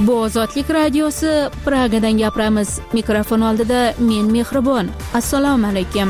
Bu Ozodlik radiosi, Pragadan gapiramiz. Mikrofon oldida men Mehribon. Assalomu alaykum.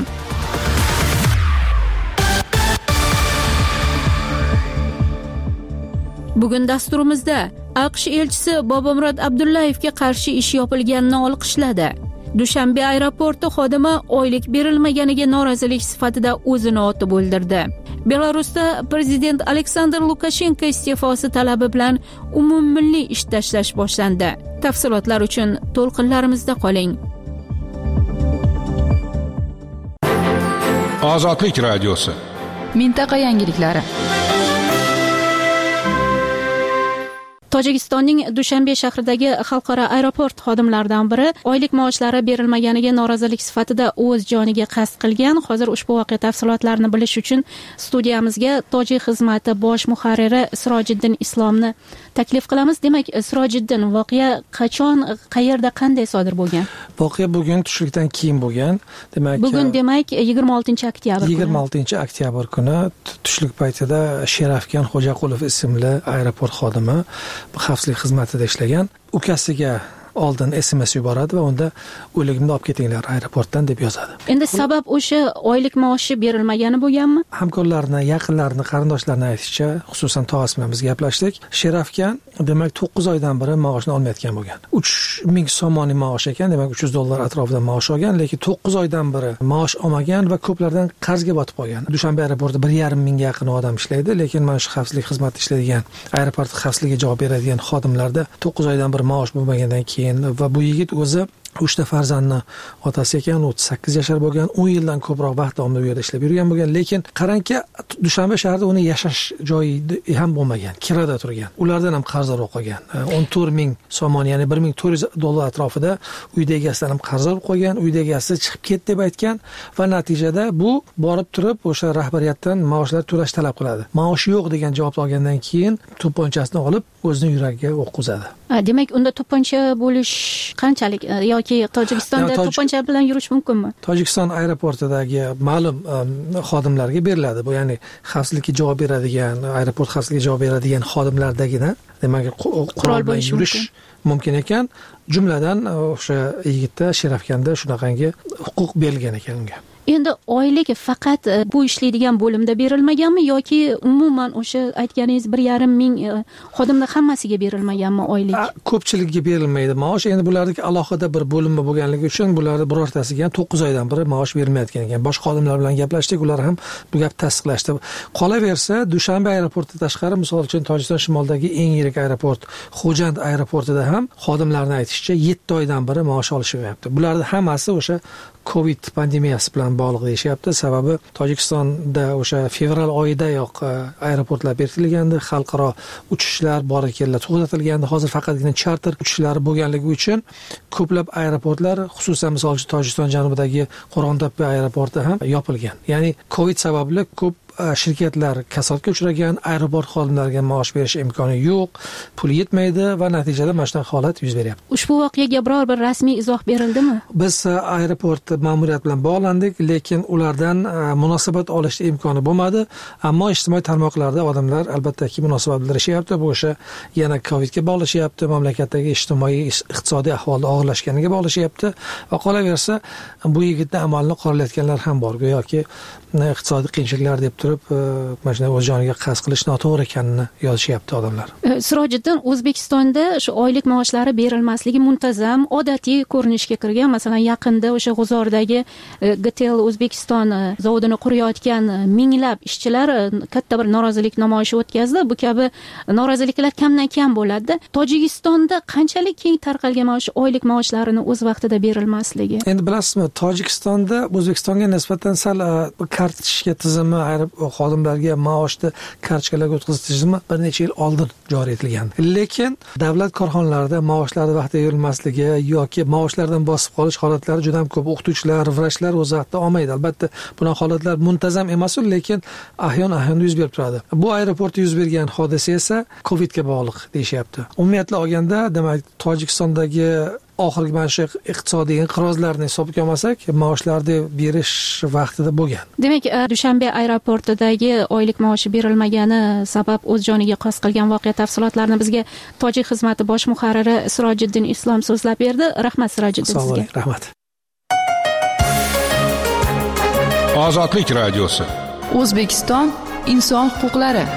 Bugun dasturimizda AQSh elchisi Bobomurod Abdullayevga qarshi ish yopilganini olqishladi. Dushanbe aeroporti xodimi oylik berilmaganiga norozilik sifatida o'zini otib o'ldirdi. Belarusda prezident Aleksandr Lukashenko iste'fosi talabi bilan umummilliy ish tashlash boshlandi. Tafsilotlar uchun to'lqinlarimizda qoling. Ozodlik radiosi. Mintaqa yangiliklari. Tojikistonning Dushanbe shahridagi xalqaro aeroport xodimlaridan biri oylik maoshlari berilmaganiga norozilik sifatida o'z joniga qasd qilgan. Hozir ushbu voqea tafsilotlarini bilish uchun studiyamizga Tojik xizmati bosh muharriri Sirojiddin Islomni taklif qilamiz. Demak, Sirojiddin, voqea qachon, qayerda, qanday sodir bo'lgan? Voqea bugun tushlikdan keyin bo'lgan. Bugun demak 26-oktyabr. 26-oktyabr kuni tushlik paytida Sherafkan Xo'jaqulov ismli aeroport xodimi xavfsizlik xizmatida ishlagan. Ukasiga oldin SMS yuboradi va unda o'ligimni olib ketinglar aeroportdan deb yozadi. Endi sabab o'sha oylik maoshi berilmagani bo'lganmi? Hamkorlarni, yaqinlarini, qarindoshlarini aytishicha, xususan tog'asi bilan biz gaplashdik. Sherafkan demak 9 oydan beri maoshni olmayotgan bo'lgan. 3000 somoniy maosh ekan, demak $300 atrofida maosh olgan, lekin 9 oydan beri maosh olmagan va ko'plardan qarzga botib qolgan. Dushanbe aeroportida 1,5 yaqin odam ishlaydi, lekin mana shu xavfsizlik xizmatida ishlaydigan, aeroport xavfsizligiga javob beradigan xodimlarda 9 oydan beri maosh bo'lmagandan keyin va bu yigit o'zi 3 ta farzandni otasi ekan, 38 yashar bo'lgan, 10 yildan ko'proq vaqt davomida bu yerda ishlab yurgan bo'lgan, lekin qarangki, Dushanbe shahrida uni yashash joyi ham bo'lmagan, kirada turgan. Ulardan ham qarzor qolgan. 14000 somon, ya'ni $1400 atrofida uyda egasidan ham qarzor qolgan, uyda egasi chiqib ket deb aytgan va natijada bu borib turib o'sha rahbariyatdan maoshlar to'lash talab qiladi. Maosh yo'q degan javob olgandan keyin to'pponchasini olib o'zining yuragiga o'q uzadi. Demak, unda to'pponcha bo'lish qanchalik yoki Tojikistonda to'pponcha bilan yurish mumkinmi? Tojikiston aeroportidagi ma'lum xodimlarga beriladi. Bu ya'ni xavfsizlikka javob beradigan, aeroport xavfsizligiga javob beradigan xodimlardagina, demak, qurol bilan yurish mumkin ekan. Jumladan o'sha yigitda Sherafkanda shunaqangi huquq berilgan ekan unga. Endi oylik faqat bu ishlaydigan bo'limda berilmaganmi yoki umuman o'sha aytganingiz 1,5 xodimning hammasiga berilmaganmi oylik? Ko'pchiligiga berilmaydi maosh. Endi bulardagi alohida bir bo'linma bo'lganligi uchun bularning birortasiga ham 9 oydan beri maosh berilmayotgan ekan. Boshqa xodimlar bilan gaplashdik, ular ham bu gapni tasdiqlashdi. Qolaversa, Dushanbe aeroportidan tashqari, misol uchun Tojikiston shimolidagi eng yirik aeroport Xo'jand aeroportida ham xodimlarning aytishicha 7 oydan beri maosh olishyapti. Bularning hammasi o'sha Covid pandemiyasi bilan bog'liq deyishyapti. Sababi Tojikistonda o'sha fevral oyidayoq aeroportlar berkitilgandi, xalqaro uchishlar bor-kellar to'xtatilgandi. Hozir faqatgina charter uchishlari bo'lganligi uchun ko'plab aeroportlar, xususan misol uchun Tojikiston janubidagi Qo'rg'ontepa aeroporti ham yopilgan. Ya'ni Covid sababli ko'p shirkatlar kasodga uchragan, aeroport xodimlariga maosh berish imkoni yo'q, pul yetmaydi va natijada mana shunday holat yuz beryapti. Ushbu voqeaga biror bir rasmiy izoh berildimi? Biz aeroport ma'muriyat bilan bog'landik, lekin ulardan munosabat olishga imkoni bo'lmadi. Ammo ijtimoiy tarmoqlarda odamlar albattaki munosabat bildirishyapti. Bu o'sha yana Covidga bog'lashyapti, mamlakatdagi ijtimoiy iqtisodiy ahvolning og'irlashganiga bog'lashyapti va qolaversa bu yigitning amalini qoralayotganlar ham bor. Go'yoki iqtisodiy qiyinchiliklar deb turib mana shunday o'z joniga qasd qilish noto'g'ri ekanini yozishyapti odamlar. Sirojiddin, O'zbekistonda shu oylik maoshlari berilmasligi muntazam odatiy ko'rinishga kirgan. Masalan, yaqinda o'sha G'uzordagi GTL O'zbekiston zavodini qurayotgan minglab ishchilar katta bir norozilik namoyishi o'tkazdi. Bu kabi noroziliklar kamdan kam bo'ladi. Tojikistonda qanchalik keng tarqalgan maosh oylik maoshlarini o'z vaqtida berilmasligi? Endi bilasizmi, Tojikistonda O'zbekistonga nisbatan sal kartochka tizimi, xodimlarga maoshni kartochkalarga o'tkazish tizimi bir necha yil oldin joriy etilgan. Lekin davlat korxonalarida maoshlar vaqtida berilmasligi yoki maoshlardan bosib qolish holatlari juda ham ko'p. O'qituvchilar, vrachlar o'z vaqtida olmaydi. Albatta, bunaqa holatlar muntazam emas, lekin ahyon yuz berib turadi. Bu aeroportda yuz bergan hodisa esa Covidga bog'liq deyishyapti. Umumiyatla olganda, demak, Tojikistondagi oxirgi mana shu iqtisodiy inqirozlarni hisobga olmasak, maoshlarni berish vaqtida bo'lgan. Demak, Dushanbe aeroportidagi oylik maoshi berilmagani sabab o'z joniga qasd qilgan voqea tafsilotlarini bizga Tojik xizmati bosh muharriri Sirojiddin Islom so'zlab berdi. Rahmat Sirojiddin sizga. Rahmat. Ozodlik radiosi. O'zbekiston inson huquqlari.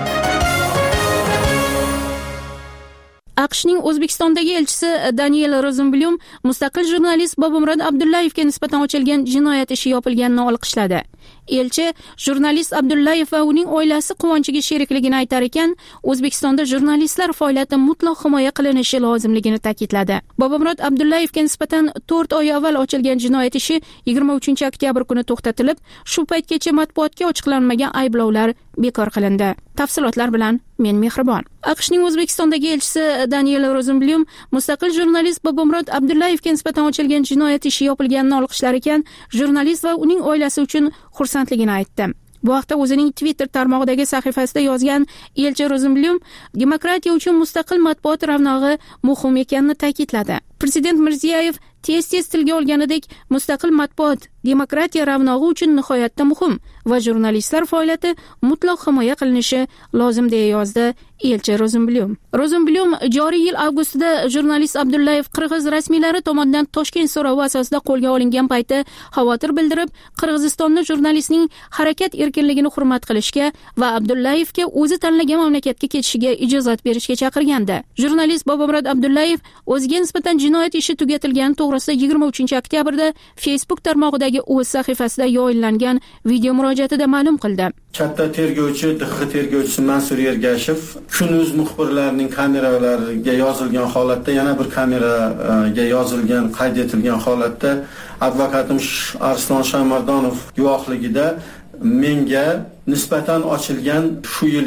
AQShning O'zbekistondagi elchisi Daniel Rozenblum mustaqil jurnalist Bobomurod Abdullayevga nisbatan ochilgan jinoyat ishi yopilganini olqishladi. Elchi jurnalist Abdullayev va uning oilasi quvonchiga sherikligini aytar ekan, O'zbekistonda jurnalistlar faoliyati mutlaq himoya qilinishi lozimligini ta'kidladi. Bobomurod Abdullayevga nisbatan 4 oy avval ochilgan jinoyat ishi 23-oktyabr kuni to'xtatilib, shu paytgacha matbuotga ochiqlanmagan ayblovlar bekor qilindi. Tafsilotlar bilan men Mehribon. AQShning O'zbekistondagi elchisi Daniel Rozenblum mustaqil jurnalist Bobomurod Abdullayevga nisbatan ochilgan jinoyat ishi yopilganini olqishlar ekan, jurnalist va uning oilasi uchun xursandligini aytdi. Bu haqda o'zining Twitter tarmog'idagi sahifasida yozgan elchi Rozenblum demokratiya uchun mustaqil matbuot ravnog'i muhim ekanini ta'kidladi. Prezident Mirziyoyev tez tilga olganidek, mustaqil matbuot demokratiya ravnog'i uchun nihoyatda muhim va jurnalistlar faoliyati mutlaq himoya qilinishi lozim deya yozdi elchi Rozenblum. Rozenblum joriy yil avgustida jurnalist Abdullayev qirg'iz rasmiylari tomonidan Toshkent so'rovi asosida qo'lga olingan payti xavotir bildirib, Qirg'izistonning jurnalistning harakat erkinligini hurmat qilishga va Abdullayevga o'zi tanlagan mamlakatga ketishiga ijozat berishga chaqirgandi. Jurnalist Bobomurod Abdullayev o'ziga nisbatan jinoyat ishi tugatilgani to'g'risida 23-oktyabrda Facebook tarmog'idagi o'z sahifasida yoyinlangan video murojaatida ma'lum qildi. Katta tergovchi, DX tergovchisi Mansur Ergashev Kun.uz muxbirlarining kameralariga yozilgan holatda, yana bir kameraga yozilgan, qayd etilgan holatda advokatim Arslon Shamardonov guvohligida menga nisbatan ochilgan shu yil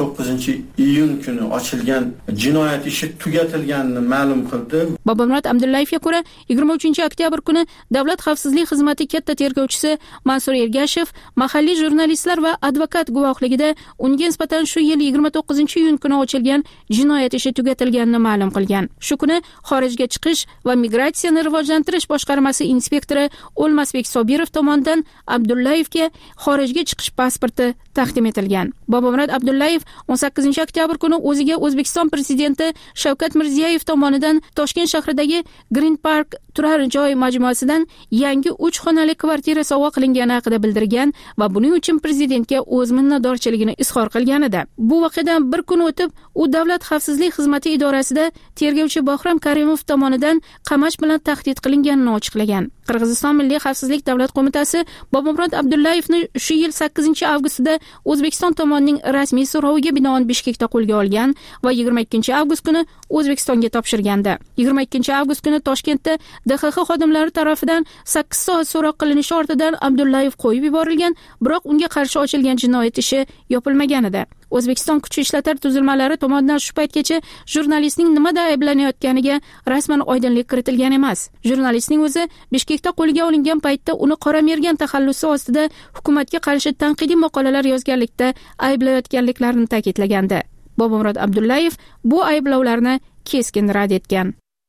29-iyun kuni ochilgan jinoyat ishi tugatilganini ma'lum qildi. Bobomurod Abdullayevga ko'ra 23-oktyabr kuni Davlat xavfsizlik xizmati katta tergovchisi Mansur Ergashev mahalliy jurnalistlar va advokat guvohligida unga nisbatan shu yil 29-iyun kuni ochilgan jinoyat ishi tugatilganini ma'lum qilgan. Shu kuni xorijga chiqish va migratsiyani rivojlantirish boshqarmasi inspektori O'lmasbek Sobirov tomonidan Abdullayevga xorijga chiqish pasporti taqdim etilgan. Bobomurod Abdullayev 18-oktyabr kuni o'ziga O'zbekiston prezidenti Shavkat Mirziyoyev tomonidan Toshkent shahridagi Green Park turar joy majmuasidan yangi 3 xonali kvartira sovg'a qilingani haqida bildirgan va buning uchun prezidentga o'z minnatdorchiligini izhor qilgan edi. Bu voqeadan bir kun o'tib, u Davlat xavfsizlik xizmati idorasida tergovchi Bahrom Karimov tomonidan qamash bilan tahdid qilinganini ochiqlagan. Qirg'iziston Milliy xavfsizlik davlat qo'mitasi Bobomurod Abdullayevni shu yil 8-avgustda O'zbekiston tomonining rasmiy so'roviga binoan Bishkekda qo'lga olgan va 22-avgust kuni O'zbekistonga topshirgandi. 22-avgust kuni Toshkentda DXX xodimlari tomonidan 8 soat so'roq qilinishi ortidan Abdullayev qo'yib yuborilgan, biroq unga qarshi ochilgan jinoyat ishi yopilmagan edi. O'zbekiston kuch ishlatar tuzilmalari tomonidan shu paytgacha jurnalistning nimada ayblanayotganiga rasman oydinlik kiritilgan emas. Jurnalistning o'zi Bishkekda qo'lga olingan paytda uni qora mergan taxallusi ostida hukumatga qarshi tanqidiy maqolalar yozganlikda ayblayotganliklarini ta'kidlagandi. Bobomurod Abdullayev bu ayblovlarni keskin rad etgan.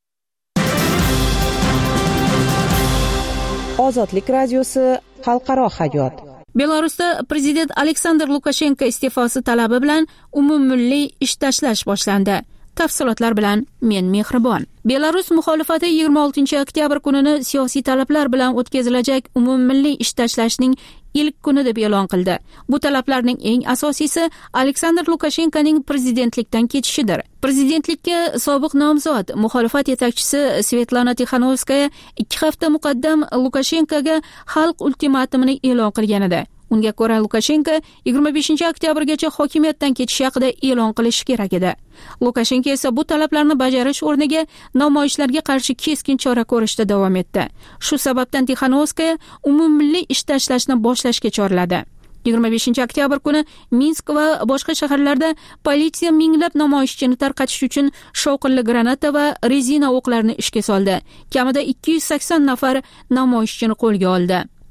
Ozodlik radiosi xalqaro hayot. Belarusda prezident Aleksandr Lukashenko iste'fosi talabi bilan umummilliy ish tashlash boshlandi. Tafsilotlar bilan men Mehribon. Belarus muxolifati 26-oktyabr kunini siyosiy talablar bilan o'tkazilajak umummilliy ish tashlashning ilk kuni deb e'lon qildi. Bu talablarning eng asosiysi Aleksandr Lukashenkoning prezidentlikdan ketishidir. Prezidentlikka sobiq nomzod muxolifat yetakchisi Svetlana Tixanovskaya 2 hafta muqaddam Lukashenkoga xalq ultimatumini e'lon qilgan edi. Unga ko'ra Lukashenko 25-oktyabrgacha hokimiyatdan ketish haqida e'lon qilishi kerak edi. Lukashenko esa bu talablarni bajarish o'rniga namoyishlarga qarshi keskin chora ko'rishda davom etdi. Shu sababdan Tixanovskaya umummilliy ish tashlashni boshlashga chorladi. 25-oktyabr kuni Minsk va boshqa shaharlarda politsiya minglab namoyishchini tarqatish uchun shovqinli granata va rezina o'qlarni ishga soldi. Kamida 280 nafar namoyishchini qo'lga oldi.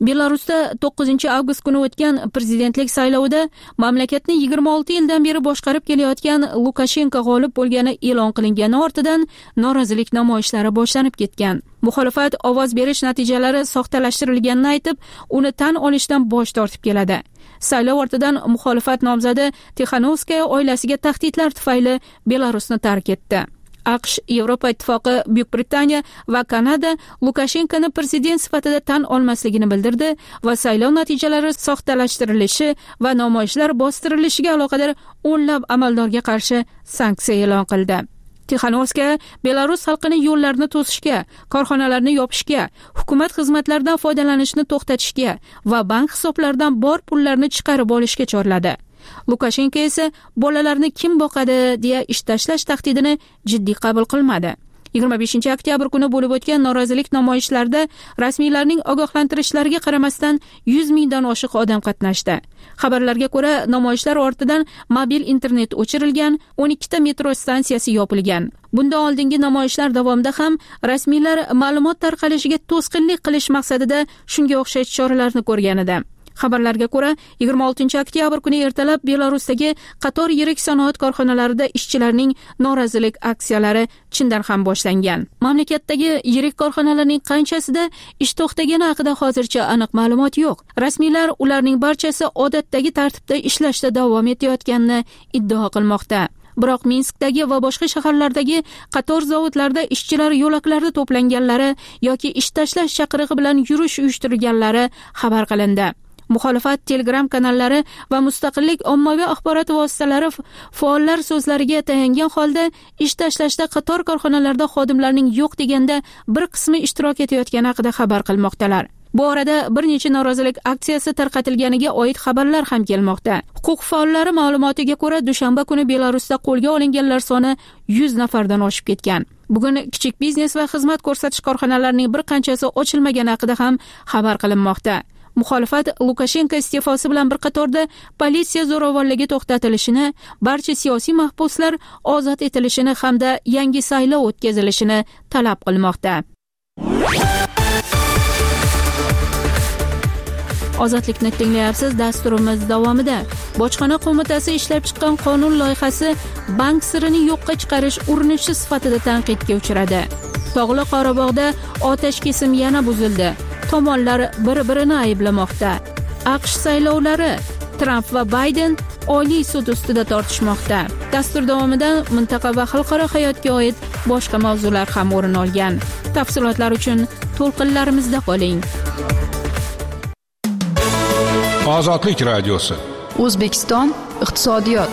Belarusda 9-avgust kuni o'tgan prezidentlik saylovida mamlakatni 26 yildan beri boshqarib kelayotgan Lukashenko g'olib bo'lgani e'lon qilingani ortidan norozilik namoyishlari boshlanib ketgan. Muxolifat ovoz berish natijalari soxtalashtirilganini aytib, uni tan olishdan bosh tortib keladi. Saylov ortidan muxolifat nomzodi Tixanovskaya oilasiga tahdidlar tufayli Belarusni tark etdi. AQSh, Yevropa Ittifoqi, Buyuk Britaniya va Kanada Lukashenkoni prezident sifatida tan olmasligini bildirdi va saylov natijalari soxtalashtirilishi va namoyishlar bostirilishiga aloqador o'nlab amaldorga qarshi sanksiya e'lon qildi. Tixanovskaya Belarus xalqini yo'llarni to'sishga, korxonalarni yopishga, hukumat xizmatlaridan foydalanishni to'xtatishga va bank hisoblaridan bor pullarni chiqarib olishga chorladi. Lukashenko esa bolalarni kim boqadi deya ish tashlash tahdidini jiddiy qabul qilmadi. 25-oktyabr kuni bo'lib o'tgan norozilik namoyishlarida rasmiylarning ogohlantirishlariga qaramasdan 100 mingdan oshiq odam qatnashdi. Xabarlarga ko'ra, namoyishlar ortidan mobil internet o'chirilgan, 12 ta metro stansiyasi yopilgan. Bundan oldingi namoyishlar davomida ham rasmiylar ma'lumot tarqalishiga to'sqinlik qilish maqsadida shunga o'xshash choralarni ko'rgan edi. Xabarlarga ko'ra, 26-oktyabr kuni ertalab Belarusdagi qator yirik sanoat korxonalarida ishchilarning norozilik aksiyalari chindan ham boshlangan. Mamlakatdagi yirik korxonalarning qanchasida ish to'xtagani haqida hozircha aniq ma'lumot yo'q. Rasmiylar ularning barchasi odatdagi tartibda ishlashda davom etayotganini iddao qilmoqda. Biroq Minskdagi va boshqa shaharlardagi qator zavodlarda ishchilar yo'laklarda to'planganlari yoki ish tashlash chaqirig'i bilan yurish uyushtirganlari xabar qilindi. Muxolifat Telegram kanallari va mustaqillik ommaviy axborot vositalari faollar so'zlariga tayangan holda ish tashlashda qator korxonalarda xodimlarning yo'q deganda bir qismi ishtirok etayotgani haqida xabar qilmoqdalar. Bu orada bir necha norozilik aksiyasi tarqatilganiga oid xabarlar ham kelmoqda. Huquq faollari ma'lumotiga ko'ra, dushanba kuni Belarusda qo'lga olinganlar soni 100 nafardan oshib ketgan. Bugun kichik biznes va xizmat ko'rsatish korxonalarining bir qanchasi ochilmagani haqida ham xabar qilinmoqda. Muxolifat Lukashenko iste'fosi bilan bir qatorda politsiya zo'ravonligi to'xtatilishini, barcha siyosiy mahbuslar ozod etilishini hamda yangi saylov o'tkazilishini talab qilmoqda. Ozodlikni tinglayapsiz. Dasturimiz davomida Bojxona qo'mitasi ishlab chiqqan qonun loyihasi bank sirini yo'qqa chiqarish urinishi sifatida tanqidga uchradi. Tog'li Qorabog'da otash kesim yana buzildi. Tomonlar bir-birini ayblamoqda. AQSh saylovlari, Trump va Bayden Oliy sud ustida tortishmoqda. Dastur davomida mintaqa va xalqaro hayotga oid boshqa mavzular ham o'rin olgan. Tafsilotlar uchun to'lqinlarimizda qoling. Ozodlik radiosi. O'zbekiston iqtisodiyot.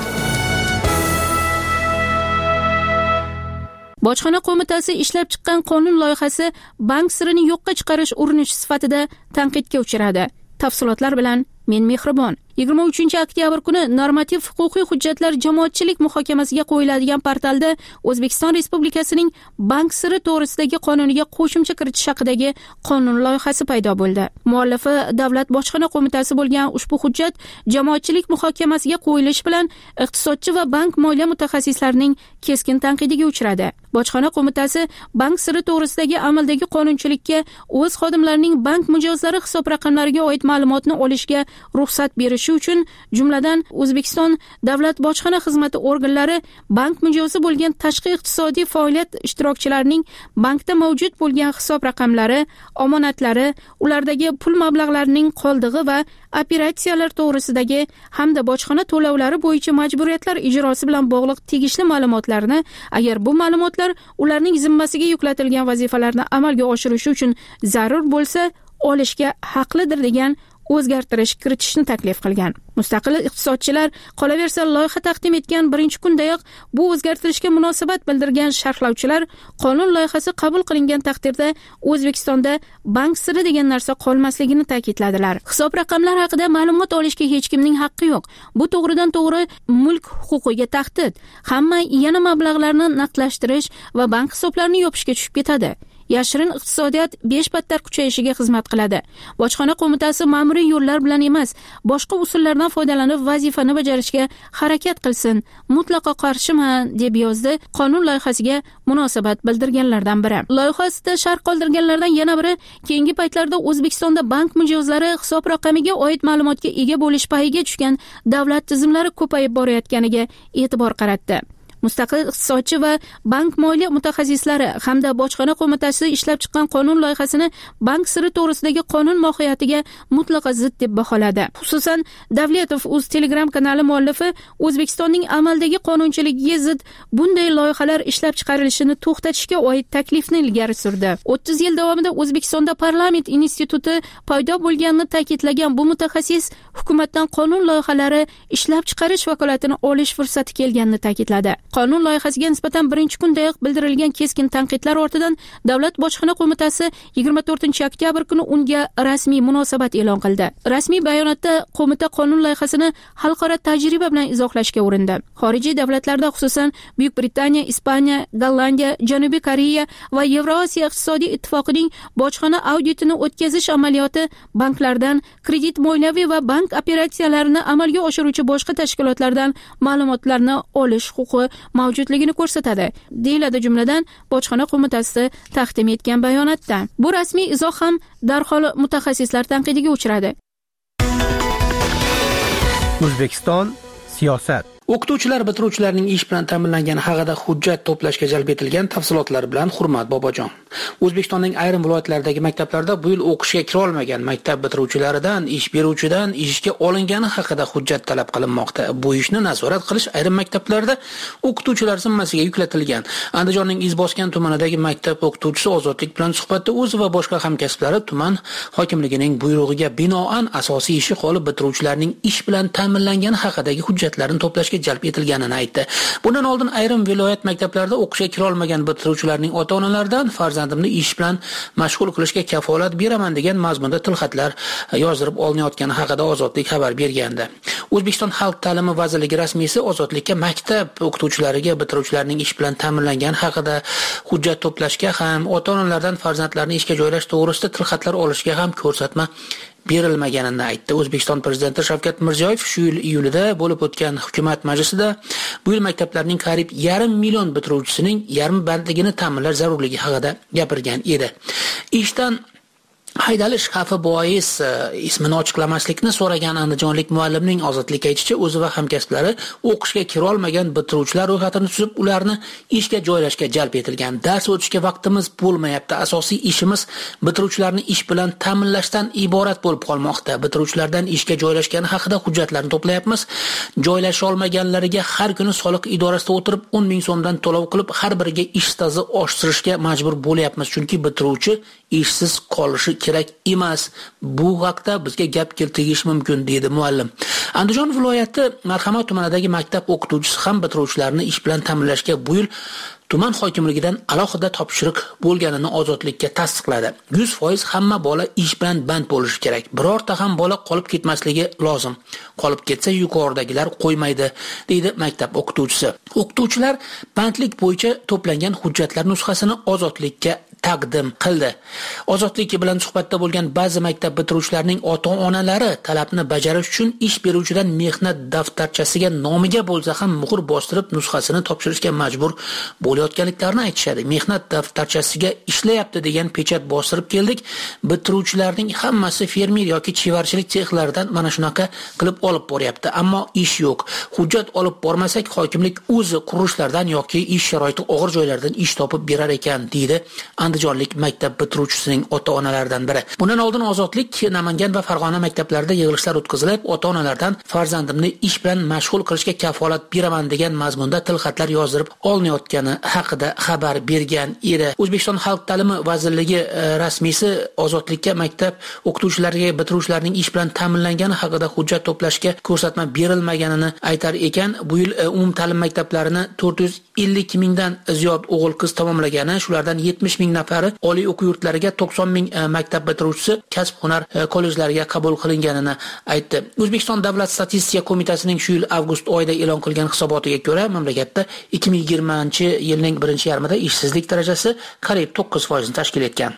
Bojxona qo'mitasi ishlab chiqqan qonun loyihasi bank sirini yo'qqa chiqarish urinishi sifatida tanqidga uchradi. Tafsilotlar bilan men Mehribon. 23-oktyabr kuni normativ huquqiy hujjatlar jamoatchilik muhokamasiga qo'yiladigan portalda O'zbekiston Respublikasining bank siri to'g'risidagi qonuniga qo'shimcha kiritish haqidagi qonun loyihasi paydo bo'ldi. Muallifi Davlat bojxona qo'mitasi bo'lgan ushbu hujjat jamoatchilik muhokamasiga qo'yilishi bilan iqtisodchi va bank moliya mutaxassislarining keskin tanqidiga uchradi. Bojxona qo'mitasi bank siri to'g'risidagi amaldagi qonunchilikka o'z xodimlarining bank mijozlari hisob raqamlariga oid ma'lumotni olishga ruxsat berishi uchun, jumladan O'zbekiston Davlat bojxona xizmati organlari bank mijozi bo'lgan tashqi iqtisodiy faoliyat ishtirokchilarining bankda mavjud bo'lgan hisob raqamlari, omonatlari, ulardagi pul mablag'larining qoldig'i va operatsiyalar to'g'risidagi hamda bojxona to'lovlari bo'yicha majburiyatlar ijrosi bilan bog'liq tegishli ma'lumotlarni, agar bu ma'lumotlar ularning zimmasiga yuklatilgan vazifalarni amalga oshirishi uchun zarur bo'lsa, olishga haqlidir degan o'zgartirish kiritishni taklif qilgan. Mustaqil iqtisodchilar qolaversa loyiha taqdim etgan birinchi kundayoq bu o'zgartirishga munosabat bildirgan sharhlovchilar qonun loyihasi qabul qilingan taqdirda O'zbekistonda bank siri degan narsa qolmasligini ta'kidladilar. Hisob raqamlar haqida ma'lumot olishga hech kimning haqqi yo'q. Bu to'g'ridan to'g'ri mulk huquqiga tahdid. Hamma yana mablag'larni naqdlashtirish va bank hisoblarini yopishga tushib ketadi. yashirin iqtisodiyot 5 battar kuchayishiga xizmat qiladi. Bojxona qo'mitasi ma'muriy yo'llar bilan emas, boshqa usullardan foydalanib vazifani bajarishga harakat qilsin. Mutlaqo qarshiman, deb yozdi qonun loyihasiga munosabat bildirganlardan biri. Loyihasida sharh qoldirganlardan yana biri keyingi paytlarda O'zbekistonda bank mijozlari hisob raqamiga oid ma'lumotga ega bo'lish payiga tushgan davlat tizimlari ko'payib borayotganiga e'tibor qaratdi. Mustaqil iqtisodchi va bank moliya mutaxassislari hamda bojxona qo'mitasi ishlab chiqqan qonun loyihasini bank siri to'g'risidagi qonun mohiyatiga mutlaqo zid deb baholadi. Xususan, Davletov o'z Telegram kanali muallifi O'zbekistonning amaldagi qonunchiligiga zid bunday loyihalar ishlab chiqarilishini to'xtatishga oid taklifni ilgari surdi. 30 yil davomida O'zbekistonda parlament instituti paydo bo'lganini ta'kidlagan bu mutaxassis hukumatdan qonun loyihalari ishlab chiqarish vakolatini olish fursati kelganini ta'kidladi. Qonun loyihasiga nisbatan birinchi kundayoq bildirilgan keskin tanqidlar ortidan Davlat bojxona qo'mitasi 24-oktyabr kuni unga rasmiy munosabat e'lon qildi. Rasmiy bayonotda qo'mita qonun loyihasini xalqaro tajriba bilan izohlashga urindi. Xorijiy davlatlarda, xususan Buyuk Britaniya, Ispaniya, Gollandiya, Janubiy Koreya va Yevrosiyo iqtisodiy ittifoqining bojxona auditini o'tkazish amaliyoti banklardan kredit moliyaviy va bank operatsiyalarini amalga oshiruvchi boshqa tashkilotlardan ma'lumotlarni olish huquqi mavjudligini ko'rsatadi, deyiladi jumladan bojxona qo'mitasi taqdim etgan bayonotda. Bu rasmiy izoh ham darhol mutaxassislar tanqidiga uchradi. O'zbekiston siyosat. O'qituvchilar bitiruvchilarning ish bilan ta'minlangani haqida hujjat to'plashga jalb etilgan tafsilotlar bilan Hurmat Bobojon. O'zbekistonning ayrim viloyatlaridagi maktablarda bu yil o'qishga kira olmagan maktab bitiruvchilaridan ish beruvchidan ishga olingani haqida hujjat talab qilinmoqda. Bu ishni nazorat qilish ayrim maktablarda o'qituvchilar zimmasiga yuklatilgan. Andijonning Izboskan tumanidagi maktab o'qituvchisi Ozodlik bilan suhbatda o'zi va boshqa hamkasblari tuman hokimligining buyrug'iga binoan asosiy ishi qolib bitiruvchilarning ish bilan ta'minlangani haqidagi hujjatlarni to'plashga jalb etilganini aytdi. Bundan oldin ayrim viloyat maktablarida o'qishga kira olmagan bitiruvchilarning ota-onalaridan farzandimni ish bilan mashg'ul qilishga kafolat beraman degan mazmunda tilxatlar yozdirib olinayotgani haqida Ozodlik xabar bergandi. O'zbekiston Xalq ta'limi vazirligi rasmiysi Ozodlikka maktab o'qituvchilariga bitiruvchilarning ish bilan ta'minlangani haqida hujjat to'plashga ham, ota-onalardan farzandlarini ishga joylash to'g'risida tilxatlar olishga ham ko'rsatma berilmaganini aytdi. O'zbekiston prezidenti Shavkat Mirziyoyev shu yil iyulida bo'lib o'tgan hukumat majlisida bu yil maktablarning qariyb 1,5 million bitiruvchisining yarmi bandligini ta'minlash zarurligi haqida gapirgan edi. Ishdan haydalish xavfi bois ismini ochiqlamaslikni so'ragan andijonlik muallimning Ozodlikka aytishicha, o'zi va hamkasblari o'qishga kira olmagan bitiruvchilar ro'yxatini tuzib, ularni ishga joylashga jalb etilgan. Dars o'tishga vaqtimiz bo'lmayapti. Asosiy ishimiz bitiruvchilarni ish bilan ta'minlashdan iborat bo'lib qolmoqda. Bitiruvchilardan ishga joylashgani haqida hujjatlarni to'playapmiz. Joylasha olmaganlariga har kuni soliq idorasida o'tirib 10 ming so'mdan to'lov qilib, har biriga ish staji oshirishga majbur bo'lyapmiz, chunki bitiruvchi ishsiz qolishi kerak emas. Bu haqda bizga gap keltirish mumkin, deydi muallim. Andijon viloyati Marhamat tumanidagi maktab o'qituvchisi ham bitiruvchilarni ish bilan ta'minlashga bu yil tuman hokimligidan alohida topshiriq bo'lganini Ozodlikka tasdiqladi. 100% hamma bola ish bilan band bo'lishi kerak. Birorta ham bola qolib ketmasligi lozim. Qolib ketsa yuqoridagilar qo'ymaydi, deydi maktab o'qituvchisi. O'qituvchilar bandlik bo'yicha to'plangan hujjatlar nusxasini Ozodlikka taqdim qildi. Ozodlik bilan suhbatda bo'lgan ba'zi maktab bitiruvchilarining ota-onalari talabni bajarish uchun ish beruvchidan mehnat daftarchasiga nomiga bo'lsa ham muhr bostirib nusxasini topshirishga majbur bo'layotganliklarini aytishadi. Mehnat daftarchasiga ishlayapti degan pechat bostirib keldik. Bitiruvchilarning hammasi fermer yoki chevarchilik sexlaridan mana shunaqa qilib olib boryapti, ammo ish yo'q. Hujjat olib bormasak hokimlik o'zi qurilishlardan yoki ish sharoiti og'ir joylardan ish topib berar ekan, deydi andijonlik maktab bitiruvchisining ota-onalaridan biri. Bundan oldin Ozodlik Namangan va Farg'ona maktablarida yig'ilishlar o'tkazilib, ota-onalardan farzandimni ish bilan mashg'ul qilishga kafolat beraman degan mazmunda tilxatlar yozdirib olinayotgani haqida xabar bergan edi. O'zbekiston Xalq ta'limi vazirligi rasmiysi Ozodlikka maktab o'qituvchilariga bitiruvchilarning ish bilan ta'minlangani haqida hujjat to'plashga ko'rsatma berilmaganini aytar ekan. Bu yil umum ta'lim maktablarini 450 mingdan ziyod o'g'il qiz tamomlagani, shulardan 70 ming nafari oliy o'quv yurtlariga 90 ming maktab bitiruvchisi kasb-hunar kollejlariga qabul qilinganini aytdi. O'zbekiston Davlat statistika qo'mitasining shu yil avgust oyida e'lon qilgan hisobotiga ko'ra, mamlakatda 2020-yilning birinchi yarmida ishsizlik darajasi qariyb 9% ni tashkil etgan.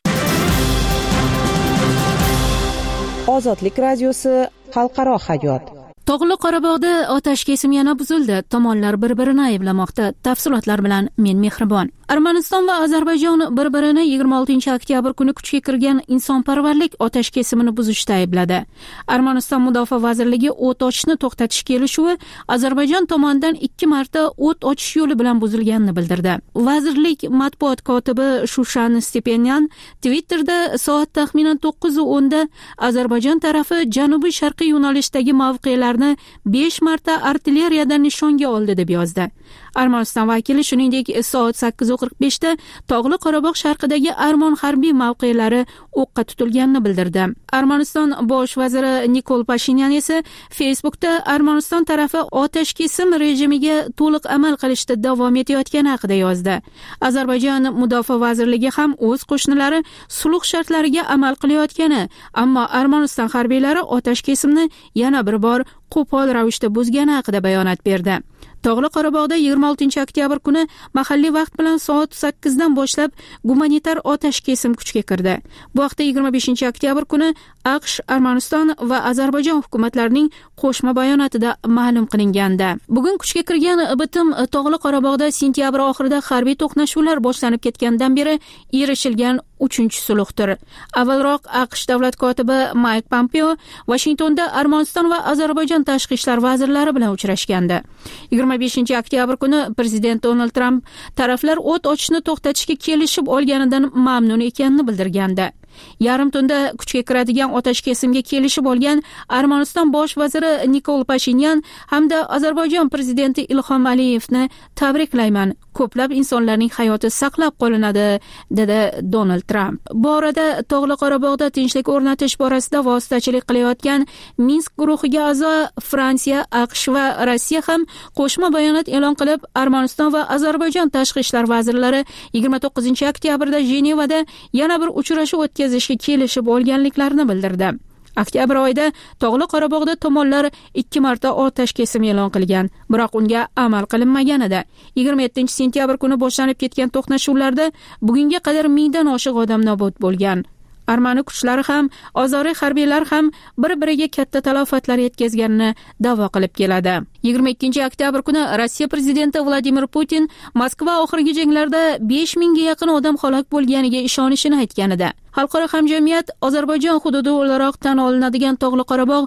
Ozodlik radiosi xalqaro hayot. Tog'li Qorabog'da otash kesim yana buzildi. Tomonlar bir-birini ayblamoqda. Tafsilotlar bilan men Mehribon. Armaniston va Ozarbayjon bir-birini 26-oktyabr kuni kuchga kirgan insonparvarlik otash kesimini buzishda aybladi. Armaniston Mudofaa vazirligi o't ochishni to'xtatish kelishuvi Ozarbayjon tomonidan 2 marta o't ochish yo'li bilan buzilganini bildirdi. Vazirlik matbuot kotibi Shushan Stepanyan Twitterda soat taxminan 9:10 da Ozarbayjon tarafi janubiy sharqiy yo'nalishdagi mavqelarni 5 marta artilleriyadan nishonga oldi deb yozdi. Armaniston vakili shuningdek soat 8:45 da Tog'li Qorabog' sharqidagi Armon harbiy mavqelari o'qqa tutilganini bildirdi. Armaniston bosh vaziri Nikol Pashinyan esa Facebookda Armaniston tarafi otash kesim rejimiga to'liq amal qilishda davom etayotgani haqida yozdi. Ozarbayjon mudofaa vazirligi ham o'z qo'shnilari sulh shartlariga amal qilayotgani, ammo Armaniston harbiylari otash kesimni yana bir bor qo'pol ravishda buzgani haqida bayonot berdi. Tog'li Qorabog'da 26-oktyabr kuni mahalliy vaqt bilan soat 8 dan boshlab gumanitar otash kesim kuchga kirdi. Bu haqda 25-oktyabr kuni AQSh, Armaniston va Ozarbayjon hukumatlarining qo'shma bayonotida ma'lum qilingandi. Bugun kuchga kirgan bitim Tog'li Qorabog'da sentyabr oxirida harbiy to'qnashuvlar boshlanib ketgandan beri erishilgan 3-sulhdir. Avvalroq AQSh davlat kotibi Mike Pompeo Washingtonda Armaniston va Ozarbayjon tashqi ishlar vazirlari bilan uchrashgandi. 25-oktyabr kuni prezident Donald Trump taraflar o't ochishni to'xtatishga kelishib olganidan mamnun ekanini bildirgandi. Yarim tunda kuchga kiradigan otash kesimga kelishib olgan Armaniston bosh vaziri Nikol Pashinyan hamda Ozarbayjon prezidenti Ilhom Aliyevni tabriklayman. Ko'plab insonlarning hayoti saqlab qolinadi, dedi Donald Trump. Bu orada Tog'li Qorabog'da tinchlik o'rnatish borasida vositachilik qilayotgan Minsk guruhiga a'zo Fransiya, AQSh va Rossiya ham qo'shma bayonot e'lon qilib, Armaniston va Ozarbayjon tashqi ishlar vazirlari 29-oktyabrda Jenevada yana bir uchrashuv o'tkazishga kelishib olganliklarini bildirdi. Oktyabr oyida Tog'li Qorabog'da tomonlar 2 marta otash kesim e'lon qilgan, biroq unga amal qilinmagan edi. 27-sentyabr kuni boshlanib ketgan to'qnashuvlarda bugunga qadar 1000 dan oshiq odam nobud bo'lgan. Armani kuchlari ham, ozoriy harbiylar ham bir-biriga katta talafotlar yetkazganini da'vo qilib keladi. 22-oktyabr kuni Rossiya prezidenti Vladimir Putin Moskva oxirgi janglarda 5000 ga yaqin odam halok bo'lganiga ishonishini aytgan edi. Xalqaro hamjamiyat Ozarbayjon hududi o'laroq tan olinadigan Tog'li Qorabog'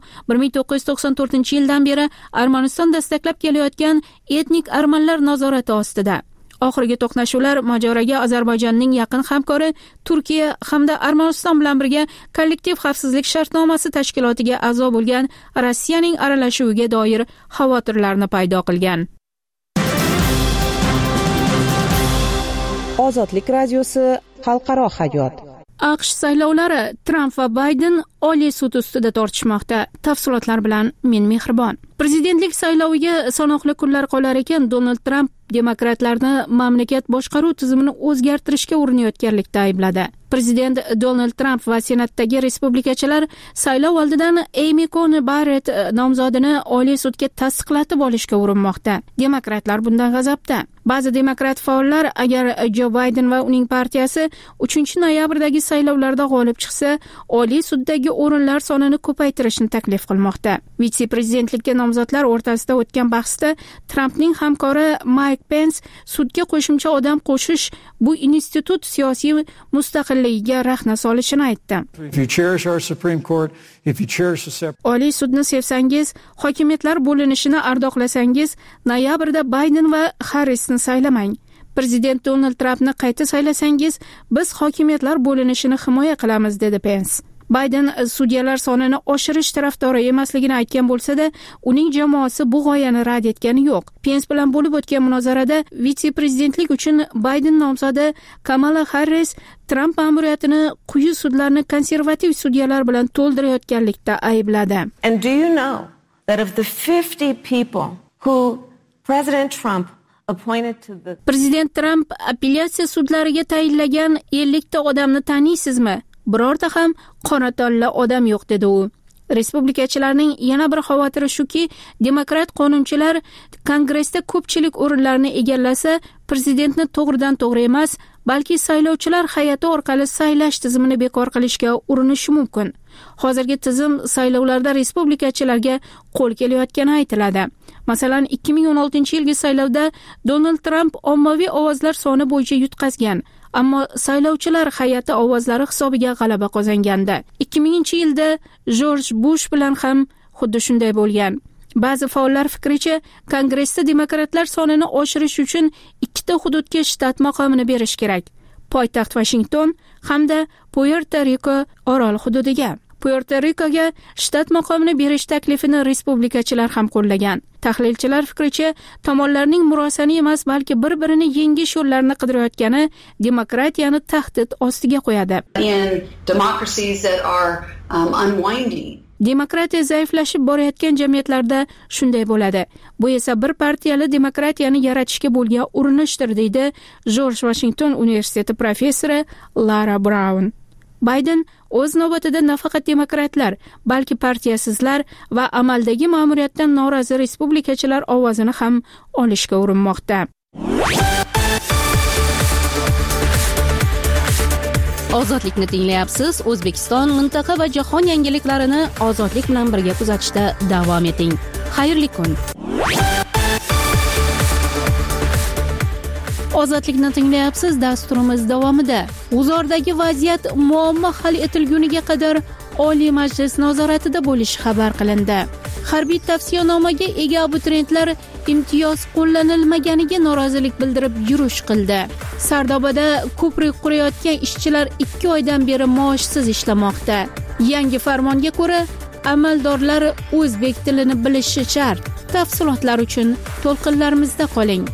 1994-yildan beri Armaniston dastaklab kelayotgan etnik armanlar nazorati ostida. Oxirgi to'qnashuvlar mojaroga Ozarbayjonning yaqin hamkori Turkiya hamda Armaniston bilan birga kollektiv xavfsizlik shartnomasi tashkilotiga a'zo bo'lgan Rossiyaning aralashuviga doir xavotirlarni paydo qilgan. Ozodlik radiosi xalqaro hayot. AQSh saylovlari Trump va Bayden Oliy sud ustida tortishmoqda. Tafsilotlar bilan men Mehribon. Prezidentlik sayloviga sanoqli kunlar qolar ekan, Donald Trump demokratlarni mamlakat boshqaruv tizimini o'zgartirishga urinayotganlikda aybladi. Prezident Donald Trump va senatdagi respublikachilar saylov oldidan Amy Coney Barrett nomzodini Oliy sudga tasdiqlatib olishga urinmoqda. Demokratlar bundan g'azabda. Ba'zi demokrat faollar agar Joe Biden va uning partiyasi 3-noyabrdagi saylovlarda g'olib chiqsa, Oliy suddagi o'rinlar sonini ko'paytirishni taklif qilmoqda. Vitse-prezidentlikka nomzodlar o'rtasida o'tgan bahsda Trumpning hamkori Mike Pence sudga qo'shimcha odam qo'shish bu institut siyosiy mustaqilligiga rahna solishini aytdi. Oliy sudni sevsangiz, hokimiyatlar bo'linishini ardoqlasangiz, noyabrda Biden va Harrisni saylamang. Prezident Donald Trumpni qayta saylasangiz, biz hokimiyatlar bo'linishini himoya qilamiz, dedi Pence. Biden sudyalar sonini oshirish tarafdori emasligini aytgan bo'lsa-da, uning jamoasi bu g'oyani rad etgani yo'q. Pence bilan bo'lib o'tgan munozarada vitse-prezidentlik uchun Biden nomzodi Kamala Harris Trump ma'muriyatini quyi sudlarni konservativ sudyalar bilan to'ldirayotganlikda aybladi. And do you know that of the 50 people who President Trump Prezident Tramp apellyatsiya sudlariga tayinlagan 50 ta odamni taniysizmi? Birorta ham qora tanli odam yo'q, dedi u. Respublikachilarning yana bir xavotiri shuki, demokrat qonunchilar Kongressda ko'pchilik o'rinlarni egallasa, prezidentni to'g'ridan to'g'ri emas, balki saylovchilar hay'ati orqali saylash tizimini bekor qilishga urinishi mumkin. Hozirgi tizim saylovlarda respublikachilarga qo'l kelayotgani aytiladi. Masalan, 2016-yilgi saylovda Donald Trump ommaviy ovozlar soni bo'yicha yutqazgan, ammo saylovchilar hay'ati ovozlari hisobiga g'alaba qozongandi. 2000-yilda Jorj Bush bilan ham xuddi shunday bo'lgan. Ba'zi faollar fikricha, Kongressda demokratlar sonini oshirish uchun 2 ta hududga shtat maqomini berish kerak. Poytaxt Washington hamda Puerto Rico orol hududiga. Puerto Ricoga shtat maqomini berish taklifini respublikachilar ham qo'llagan. Tahlilchilar fikricha, tomonlarning murosani emas, balki bir-birini yengish yo'llarini qidirayotgani demokratiyani tahdid ostiga qo'yadi. Demokratiya zaiflashib borayotgan jamiyatlarda shunday bo'ladi. Bu esa bir partiyali demokratiyani yaratishga bo'lgan urinishdir, deydi Jorj Washington universiteti professori Lara Brown. Bayden o'z navbatida nafaqat demokratlar, balki partiyasizlar va amaldagi ma'muriyatdan norozi respublikachilar ovozini ham olishga urinmoqda. Ozodlikni tinglayapsiz. O'zbekiston, mintaqa va jahon yangiliklarini ozodlik bilan birga kuzatishda davom eting. Xayrli kun. Ozodlikni tinglayapsiz. Dasturimiz davomida G'uzordagi vaziyat muammo hal etilguniga qadar Oliy Majlis nazoratida bo'lishi xabar qilindi. Harbiy tavsiyanomaga ega abituriyentlar imtiyoz qo'llanilmaganiga norozilik bildirib yurish qildi. Sardobada ko'prik qurayotgan ishchilar 2 oydan beri maoshsiz ishlamoqda. Yangi farmonga ko'ra, amaldorlar o'zbek tilini bilishi shart. Tafsilotlar uchun to'lqinlarimizda qoling.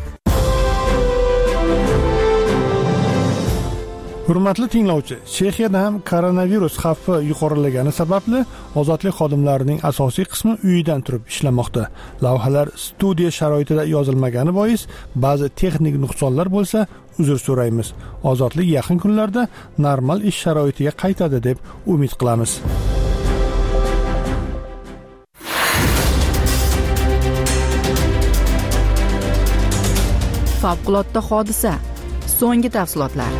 Hurmatli tinglovchi, Chexiyada ham koronavirus xavfi yuqorilagani sababli ozodlik xodimlarining asosiy qismi uyidan turib ishlamoqda. Lavhalar studiya sharoitida yozilmagani bois ba'zi texnik nuqsonlar bo'lsa, uzr so'raymiz. Ozodlik yaqin kunlarda normal ish sharoitiga qaytadi deb umid qilamiz. Favqulodda hodisa. So'nggi tafsilotlar.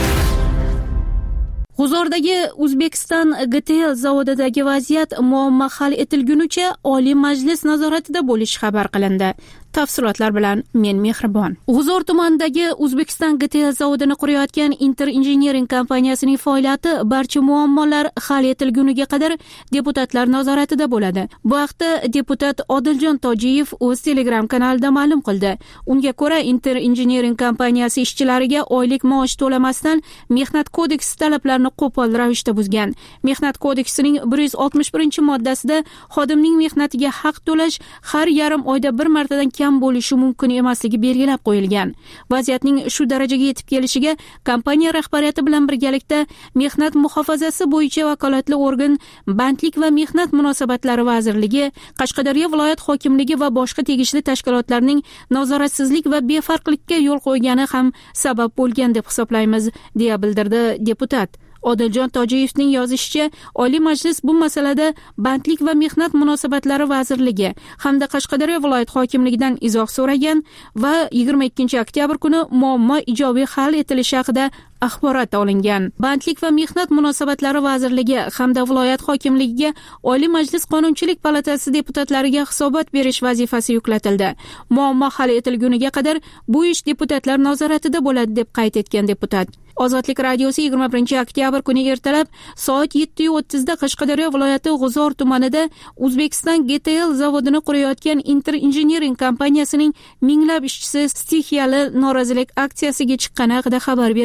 G'uzordagi O'zbekiston GTL zavodidagi vaziyat muammo hal etilgunicha Oliy Majlis nazoratida bo'lishi xabar qilindi. Tafsilotlar bilan men Mehribon. G'uzor tumanidagi O'zbekiston GTL zavodini qurayotgan Inter Engineering kompaniyasining faoliyati barcha muammolar hal etilguniga qadar deputatlar nazoratida bo'ladi. Bu haqda deputat Odiljon Tojiyev o'z Telegram kanalida ma'lum qildi. Unga ko'ra, Inter Engineering kompaniyasi ishchilariga oylik maosh to'lamasdan Mehnat kodeksi talablarini qo'pol ravishda buzgan. Mehnat kodeksining 161-moddasida xodimning mehnatiga haq to'lash har yarim oyda bir martadan kam bo'lishi mumkin emasligi belgilab qo'yilgan. Vaziyatning shu darajaga yetib kelishiga kompaniya rahbariyati bilan birgalikda Mehnat muhofazasi bo'yicha vakolatli organ Bandlik va mehnat munosabatlari vazirligi, Qashqadaryo viloyat hokimligi va boshqa tegishli tashkilotlarning nazoratsizlik va befarqlikka yo'l qo'ygani ham sabab bo'lgan deb hisoblaymiz, deya bildirdi deputat. Odiljon Tojiyevning yozishicha, Oliy Majlis bu masalada Bandlik va mehnat munosabatlari vazirligi hamda Qashqadaryo viloyat hokimligidan izoh so'ragan va 22 oktyabr kuni muammo ijobiy hal etilishi haqida axborot olingan. Bandlik va mehnat munosabatlari vazirligi hamda viloyat hokimligiga Oliy Majlis Qonunchilik palatasi deputatlariga hisobot berish vazifasi yuklatildi. Muammo hal etilguniga qadar bu ish deputatlar nazoratida bo'ladi, deb qayd etgan deputat. Ozodlik radiosi 21 oktyabr kuni ertalab soat 7:30 da Qashqadaryo viloyati G'uzor tumanida O'zbekiston GTL zavodini qurayotgan Inter Engineering kompaniyasining minglab ishchisi stixiyali norozilik aksiyasiga chiqqani haqida xabar bergan edi.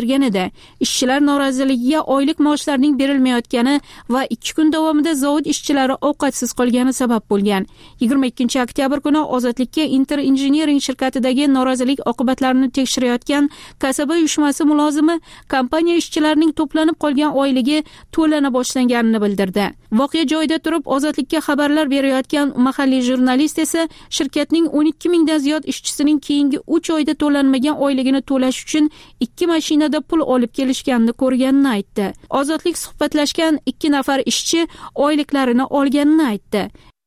ishchilar noroziligiga oylik maoshlarining berilmayotgani va 2 kun davomida zavod ishchilari ovqatsiz qolgani sabab bo'lgan. 22 oktyabr kuni Ozodlikka Inter Engineering shirkatidagi norozilik oqibatlarini tekshirayotgan kasaba uyushmasi mulozimi kompaniya ishchilarining to'planib qolgan oyligi to'lana boshlanganini bildirdi. Voqea joyida turib Ozodlikka xabarlar berayotgan mahalliy jurnalist esa shirkatning 12 mingdan ziyod ishchisining keyingi 3 oyda to'lanmagan oyligini to'lash uchun 2 mashinada pul olib kelishganini ko'rganini aytdi. Ozodlik suhbatlashgan 2 nafar ishchi oyliklarini olganini aytdi.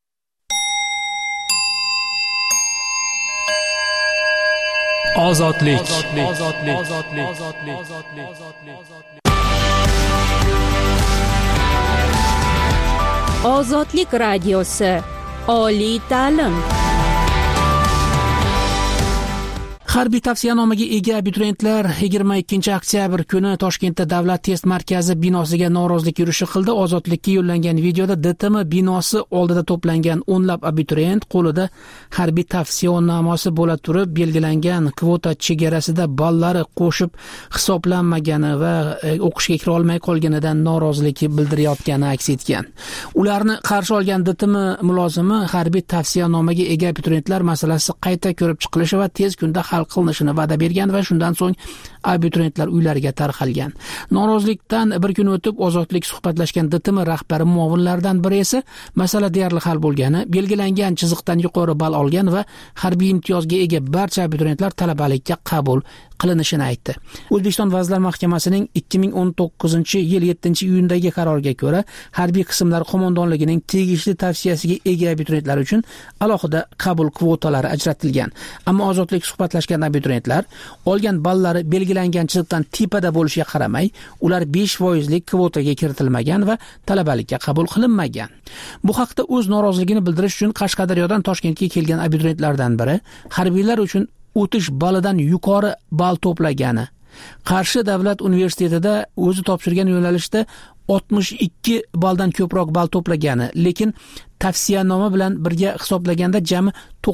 Ozodlik. Ozodlik radiosi. Oliy ta'lim. Harbiy tavsiyanomaga ega abituriyentlar 22 oktyabr kuni Toshkentda Davlat test markazi binosiga norozilik yurishi qildi. Ozodlikka yo'llangan videoda DTM binosi oldida to'plangan o'nlab abituriyent qo'lida harbiy tavsiyanomasi bo'la turib, belgilangan kvota chegarasida ballari qo'shib hisoblanmagani va o'qishga kira olmay qolganidan norozilik bildirayotgani aks etgan. Ularni qarshi olgan DTM mulozimi harbiy tavsiyanomaga ega abituriyentlar masalasi qayta ko'rib chiqilishi va tez kunda hal qilinishini va'da bergan va shundan so'ng abituriyentlar uylariga tarqalgan. Norozilikdan bir kun o'tib Ozodlik suhbatlashgan DTM rahbari muovinlaridan biri esa masala deyarli hal bo'lgani, belgilangan chiziqdan yuqori ball olgan va harbiy imtiyozga ega barcha abituriyentlar talabalikka qabul qilinishini aytdi. O'zbekiston Vazirlar Mahkamasining 2019-yil 7-iyundagi qaroriga ko'ra, harbiy qismlar qo'mondonligining tegishli tavsiyasiga ega abituriyentlar uchun alohida qabul kvotalari ajratilgan. Ammo Ozodlik suhbatlashgan abituriyentlar olgan ballari belgilangan chiziqdan tepada bo'lishiga qaramay, ular 5% kvotaga kiritilmagan va talabalikka qabul qilinmagan. Bu haqda o'z noroziligini bildirish uchun Qashqadaryodan Toshkentga kelgan abituriyentlardan biri harbiylar uchun o'tish balidan yuqori ball to'plagani, Qarshi davlat universitetida o'zi topshirgan yo'nalishda 62 balldan ko'proq ball to'plagani, lekin tavsiyanoma bilan birga hisoblaganda jami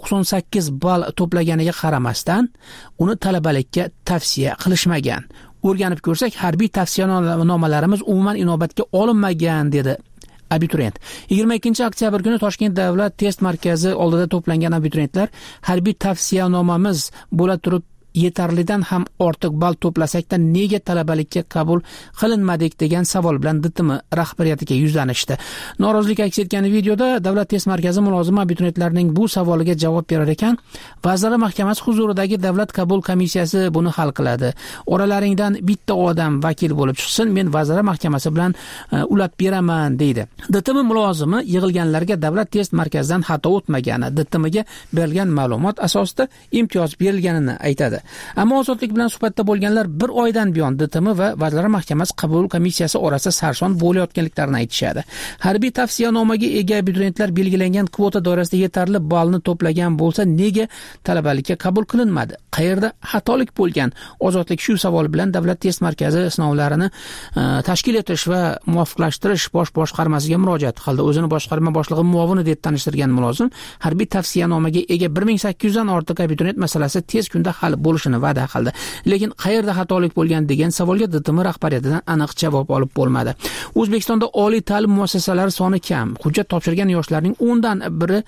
98 ball to'plaganiga qaramasdan uni talabalikka tavsiya qilishmagan. O'rganib ko'rsak, harbiy tavsiyanomalarimiz umuman inobatga olinmagan dedi abituriyent. 22 oktyabr kuni Toshkent davlat test markazi oldida to'plangan abituriyentlar harbiy tavsiyanomamiz bo'la turib yetarlidan ham ortiq ball to'plasakda nega talabalikka qabul qilinmadik degan savol bilan DTM rahbariyatiga yuzlanishdi. Norozilik aks etgan videoda Davlat test markazi mulozimi abituriyentlarning bu savoliga javob berar ekan, Vazirlar Mahkamasi huzuridagi davlat qabul komissiyasi buni hal qiladi. Oralaringdan bitta odam vakil bo'lib chiqsin, men Vazirlar Mahkamasi bilan ulab beraman deydi. DTM mulozimi yig'ilganlarga Davlat test markazidan xato o'tmagani, DTMga berilgan ma'lumot asosida imtiyoz berilganini aytadi. Ammo Ozodlik bilan suhbatda bo'lganlar bir oydan buyon DTM va Vazirlar Mahkamasi qabul komissiyasi orasida sarson bo'layotganliklarini aytishadi. Harbiy tavsiyanomaga ega abituriyentlar belgilangan kvota doirasida yetarli ballni to'plagan bo'lsa, nega talabalikka qabul qilinmadi? Qayerda xatolik bo'lgan? Ozodlik shu savol bilan Davlat test markazi sinovlarini tashkil etish va muvofiqlashtirish bosh boshqarmasiga murojaat qildi. O'zini boshqarma boshlig'i muovini deb tanishtirgan mulozim harbiy tavsiyanomaga ega 1800 dan ortiq abituriyent masalasi tez kunda hal bo'lishini va'da qildi. Lekin qayerda xatolik bo'lgan degan savolga DTM rahbariyatidan aniq javob olib bo'lmadi. O'zbekistonda oliy ta'lim muassasalari soni kam. Hujjat topshirgan yoshlarning 10 dan biri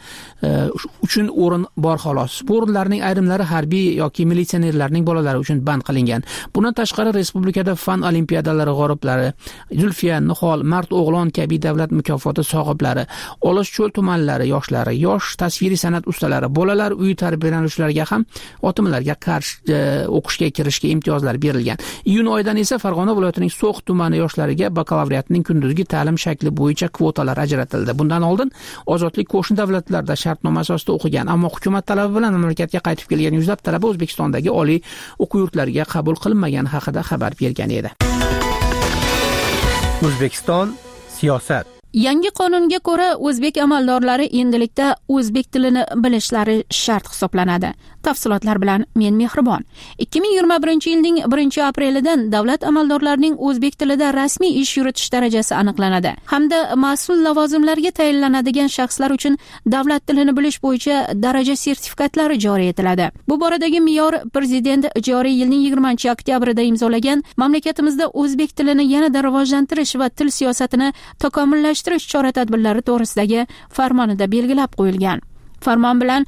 uchun o'rin bor xolos. Bu o'rinlarning ayrimlari harbiy yoki militsionerlarning bolalari uchun band qilingan. Bundan tashqari respublikada fan olimpiadalari g'oliblari, Zulfiya, Nihol, Mard o'g'lon kabi davlat mukofoti sohiblari, Olishcho'l tumanlari yoshlari, yosh tasviriy san'at ustalari, bolalar uyi tarbiyalanuvchilariga ham otimlarga qarshi o'qishga kirishga imtiyozlar berilgan. Iyun oyidan esa Farg'ona viloyatining So'x tumani yoshlariga bakalavriatning kunduzgi ta'lim shakli bo'yicha kvotalar ajratildi. Bundan oldin Ozodlik qo'shni davlatlarda shartnoma asosida o'qigan, ammo hukumat talabi bilan mamlakatga qaytib kelgan yuzlab talaba O'zbekistondagi oliy o'quv yurtlariga qabul qilinmagani haqida xabar bergan edi. O'zbekiston siyosat. Yangi qonunga ko'ra o'zbek amaldorlari endilikda o'zbek tilini bilishlari shart hisoblanadi. Tafsilotlar bilan men Mehribon. 2021-yilning 1-aprelidan davlat amaldorlarining o'zbek tilida rasmiy ish yuritish darajasi aniqlanadi hamda mas'ul lavozimlarga tayinlanadigan shaxslar uchun davlat tilini bilish bo'yicha daraja sertifikatlari joriy etiladi. Bu boradagi me'yor prezident joriy yilning 20-oktyabrida imzolagan mamlakatimizda o'zbek tilini yanada rivojlantirish va til siyosatini takomillashtirish chora-tadbirlari to'g'risidagi farmonida belgilab qo'yilgan. Farmon bilan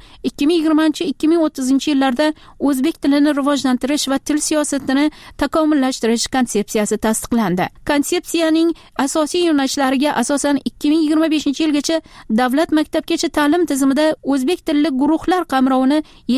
2020-2030 yillarda o'zbek tilini rivojlantirish va til siyosatini takomillashtirish konsepsiyasi tasdiqlandi. Konsepsiyaning asosiy yo'nalishlariga asosan 2025-yilgacha davlat maktabgacha ta'lim tizimida o'zbek tilli guruhlar qamrovini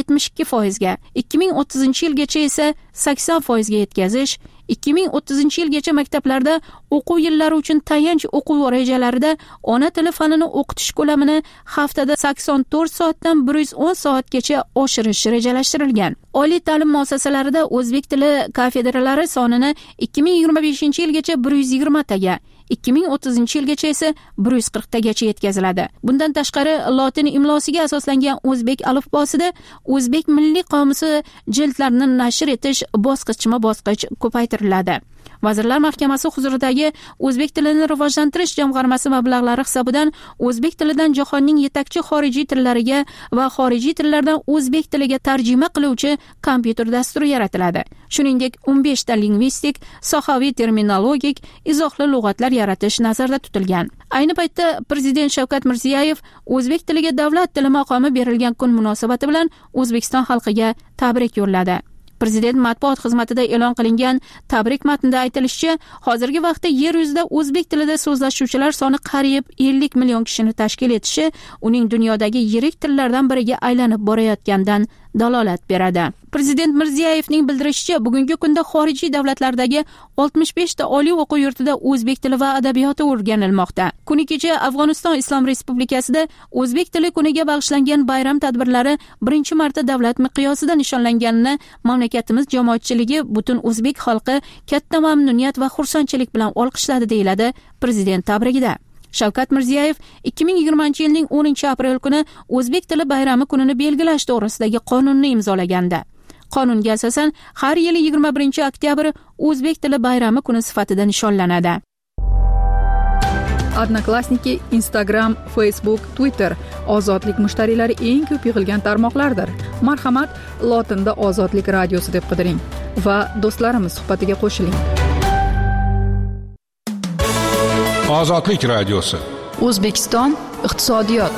72% ga, 2030-yilgacha esa 80% ga yetkazish, 2030-yilgacha maktablarda o'quv yillari uchun tayanch o'quv rejalarida ona tili fanini o'qitish ko'lamini haftada 84 soatdan 110 soatgacha oshirish rejalashtirilgan. Oliy ta'lim muassasalarida o'zbek tili kafedralari sonini 2025-yilgacha 120 taga, 2030-yilgacha esa 140 tagacha yetkaziladi. Bundan tashqari lotin imlosiga asoslangan o'zbek alifbosida o'zbek milliy qomusi jildlarini nashr etish bosqichma-bosqich ko'paytiriladi. Vazirlar Mahkamasi huzuridagi o'zbek tilini rivojlantirish jamg'armasi mablag'lari hisobidan o'zbek tilidan jahonning yetakchi xorijiy tillariga va xorijiy tillardan o'zbek tiliga tarjima qiluvchi kompyuter dasturi yaratiladi. Shuningdek, 15 ta lingvistik, sohaviy terminologik, izohli lug'atlar yaratish nazarda tutilgan. Ayni paytda Prezident Shavkat Mirziyoyev o'zbek tiliga davlat tili maqomi berilgan kun munosabati bilan O'zbekiston xalqiga tabrik yo'lladi. Prezident matbuot xizmatida e'lon qilingan tabrik matnida aytilishicha, hozirgi vaqtda yer yuzida o'zbek tilida so'zlashuvchilar soni qariyb 50 million kishini tashkil etishi uning dunyodagi yirik tillardan biriga aylanib borayotganidan dalolat beradi. Prezident Mirziyoyevning bildirishicha, bugungi kunda xorijiy davlatlardagi 65 ta oliy o'quv yurtida o'zbek tili va adabiyoti o'rganilmoqda. Kuni kecha Afg'oniston Islom Respublikasida o'zbek tili kuniga bag'ishlangan bayram tadbirlari birinchi marta davlat miqyosida nishonlanganini mamlakatimiz jamoatchiligi butun o'zbek xalqi katta mamnuniyat va xursandchilik bilan olqishladi, deyiladi prezident tabrigida. Shavkat Mirziyoyev 2020-yilning 10-aprel kuni o'zbek tili bayrami kunini belgilash to'g'risidagi qonunni imzolagandi. Qonunga asosan har yili 21-oktyabr o'zbek tili bayrami kuni sifatida nishonlanadi. Odnoklassniki, Instagram, Facebook, Twitter ozodlik mushtariylari eng ko'p yig'ilgan tarmoqlardir. Marhamat, lotinda Ozodlik radiosi deb qidiring va do'stlarimiz suhbatiga qo'shiling. Ozodlik radiosi. O'zbekiston iqtisodiyot.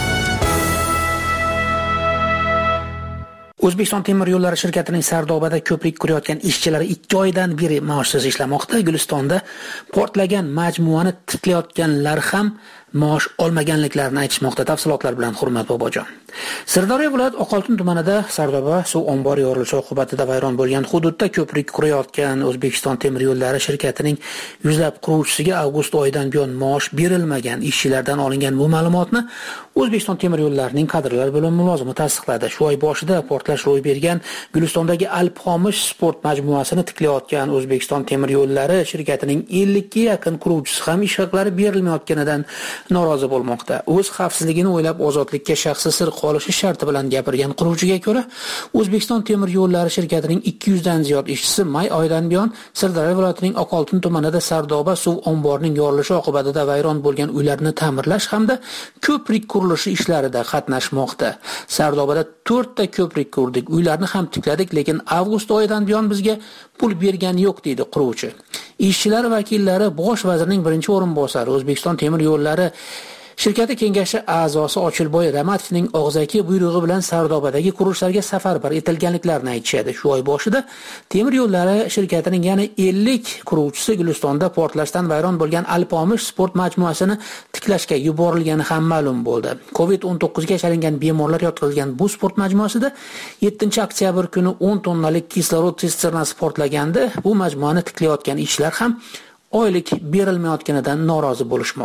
O'zbekiston temir yo'llari shirkatining Sardobada ko'prik qurayotgan ishchilari 2 oydan beri maoshsiz ishlamoqda. Gulistonda portlagan majmuani tiklayotganlar ham maosh olmaganliklarini aytishmoqda. Tafsilotlar bilan Hurmat Bobojon. Sirdaryo viloyat Oqoltin tumanida Sardoba suv ombori yorilishi oqibatida vayron bo'lgan hududda ko'prik qurayotgan O'zbekiston temir yo'llari shirkatining yuzlab quruvchisiga avgust oyidan buyon maosh berilmagan. Ishchilardan olingan bu ma'lumotni O'zbekiston temir yo'llarining kadrlar bo'limi mulozimi tasdiqladi. Shu oy boshida portlash ro'y bergan Gulistondagi Alp-Xomish sport majmuasini tiklayotgan O'zbekiston temir yo'llari shirkatining 50 ga yaqin quruvchisi ham ish haqlari berilmayotganidan norozi bo'lmoqda. O'z xavfsizligini o'ylab ozodlikka shaxsi sir qolishi sharti bilan gapirgan quruvchiga ko'ra, O'zbekiston temir yo'llari shirkatining 200 dan ziyod ishchisi may oyidan buyon Sirdaryo viloyatining Oqoltin tumanida Sardoba suv omborining yorilishi oqibatida vayron bo'lgan uylarni ta'mirlash hamda ko'prik qurilishi ishlarida qatnashmoqda. Sardobada 4 ta ko'prik qurdik, uylarni ham tikladik, lekin avgust oyidan buyon bizga pul bergani yo'q, deydi quruvchi. Ishchilar vakillari Bosh vazirning birinchi o'rinbosari, O'zbekiston temir yo'llari shirkati kengashi a'zosi Ochilboy Ramatovning og'zaki buyrug'i bilan Sardobadagi qurishlarga safarbar etilganliklarini aytishadi. Shu oy boshida temir yo'llari shirkatining yana 50 quruvchisi Gulistonda portlashdan vayron bo'lgan Alp-Xomish sport majmuasini tiklashga yuborilgani ham ma'lum bo'ldi. COVID-19 ga chalingan bemorlar yotqizilgan bu sport majmuasida 7-oktyabr kuni 10 tonnalik kislorod sisternasi portlaganda bu majmuani tiklayotgan ishchilar ham oylik berilmayotganidan norozi bo'lishmoqda.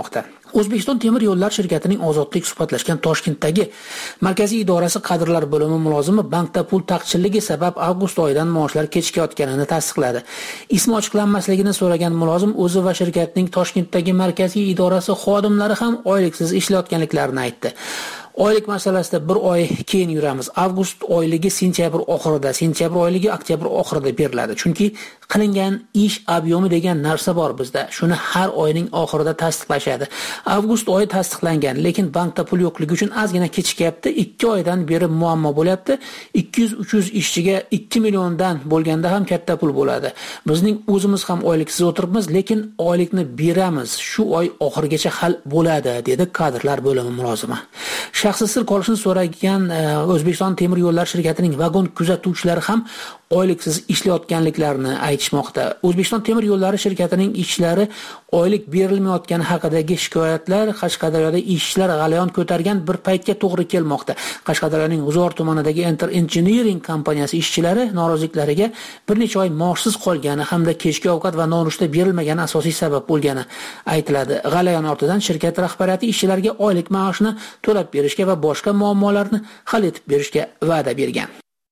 O'zbekiston temir yo'llar shirkatining Ozodlik suhbatlashgan Toshkentdagi markaziy idorasi kadrlar bo'limi mulozimi bankda pul taqchilligi sabab avgust oyidan maoshlar kechikayotganini tasdiqladi. Ismi ochiqlanmasligini so'ragan mulozim o'zi va shirkatning Toshkentdagi markaziy idorasi xodimlari ham oyliksiz ishlayotganliklarini aytdi. Oylik masalasida bir oy keyin yuramiz. Avgust oyligi sentyabr oxirida, sentyabr oyligi oktyabr oxirida beriladi. Chunki qilingan ish obyomi degan narsa bor bizda. Shuni har oyning oxirida tasdiqlashadi. Avgust oyi tasdiqlangan, lekin bankda pul yo'qligi uchun ozgina kechikyapti. 2 oydan beri muammo bo'lyapti. 200-300 ishchiga 2 milliondan bo'lganda ham katta pul bo'ladi. Bizning o'zimiz ham oyliksiz o'tiribmiz, lekin oylikni beramiz. Shu oy oxirigacha hal bo'ladi, dedi kadrlar bo'limi mulozimi. Shaxsiy sir qolishini so'ragan O'zbekiston temir yo'llar shirkatining vagon kuzatuvchilari ham oyliksiz ishlayotganliklarini aytishmoqda. O'zbekiston temir yo'llari shirkatining ishchilari oylik berilmayotgani haqidagi shikoyatlar Qashqadaryoda ishchilar g'alayon ko'targan bir paytga to'g'ri kelmoqda. Qashqadaryoning G'uzor tumanidagi Enter Engineering kompaniyasi ishchilari noroziliklariga bir necha oy maoshsiz qolgani hamda kechki ovqat va nonushta berilmagani asosiy sabab bo'lgani aytiladi. G'alayon ortidan shirkat rahbariyati ishchilarga oylik maoshni to'lab berishga va boshqa muammolarni hal etib berishga va'da bergan.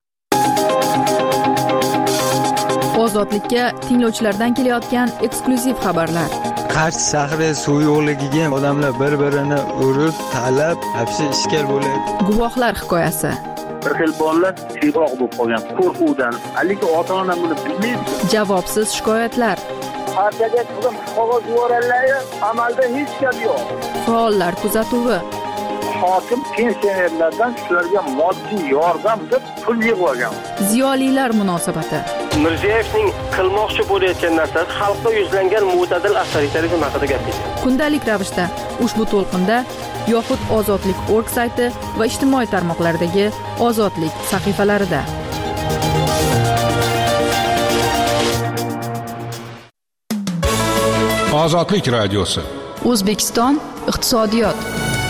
Ozodlikka tinglovchilardan kelayotgan eksklyuziv xabarlar. Qarshi shahri suv yo'qligiga odamlar bir-birini urib, talab, hapsi ishkal bo'ladi. Guvohlar hikoyasi. Bir xil bolalar siyroq bo'lib qolgan qo'rquvdan, haligi ota-ona buni bilmaydi. Javobsiz shikoyatlar. Partiyaga qizim qog'oz yuborganlar, amalda hech gap yo'q. Faollar kuzatuvi. Hokim pensionerlardan shularga moddiy yordam deb pul yig'ib olgan. Ziyolilar munosabati. Mirziyoyevning qilmoqchi bo'layotgan narsasi xalqqa yuzlangan mo'tadil avtoritarizm haqida gapirdi. Kundalik ravishda ushbu to'lqinda yoxud Ozodlik.org sayti va ijtimoiy tarmoqlardagi Ozodlik sahifalarida. Ozodlik radiosi. O'zbekiston iqtisodiyot.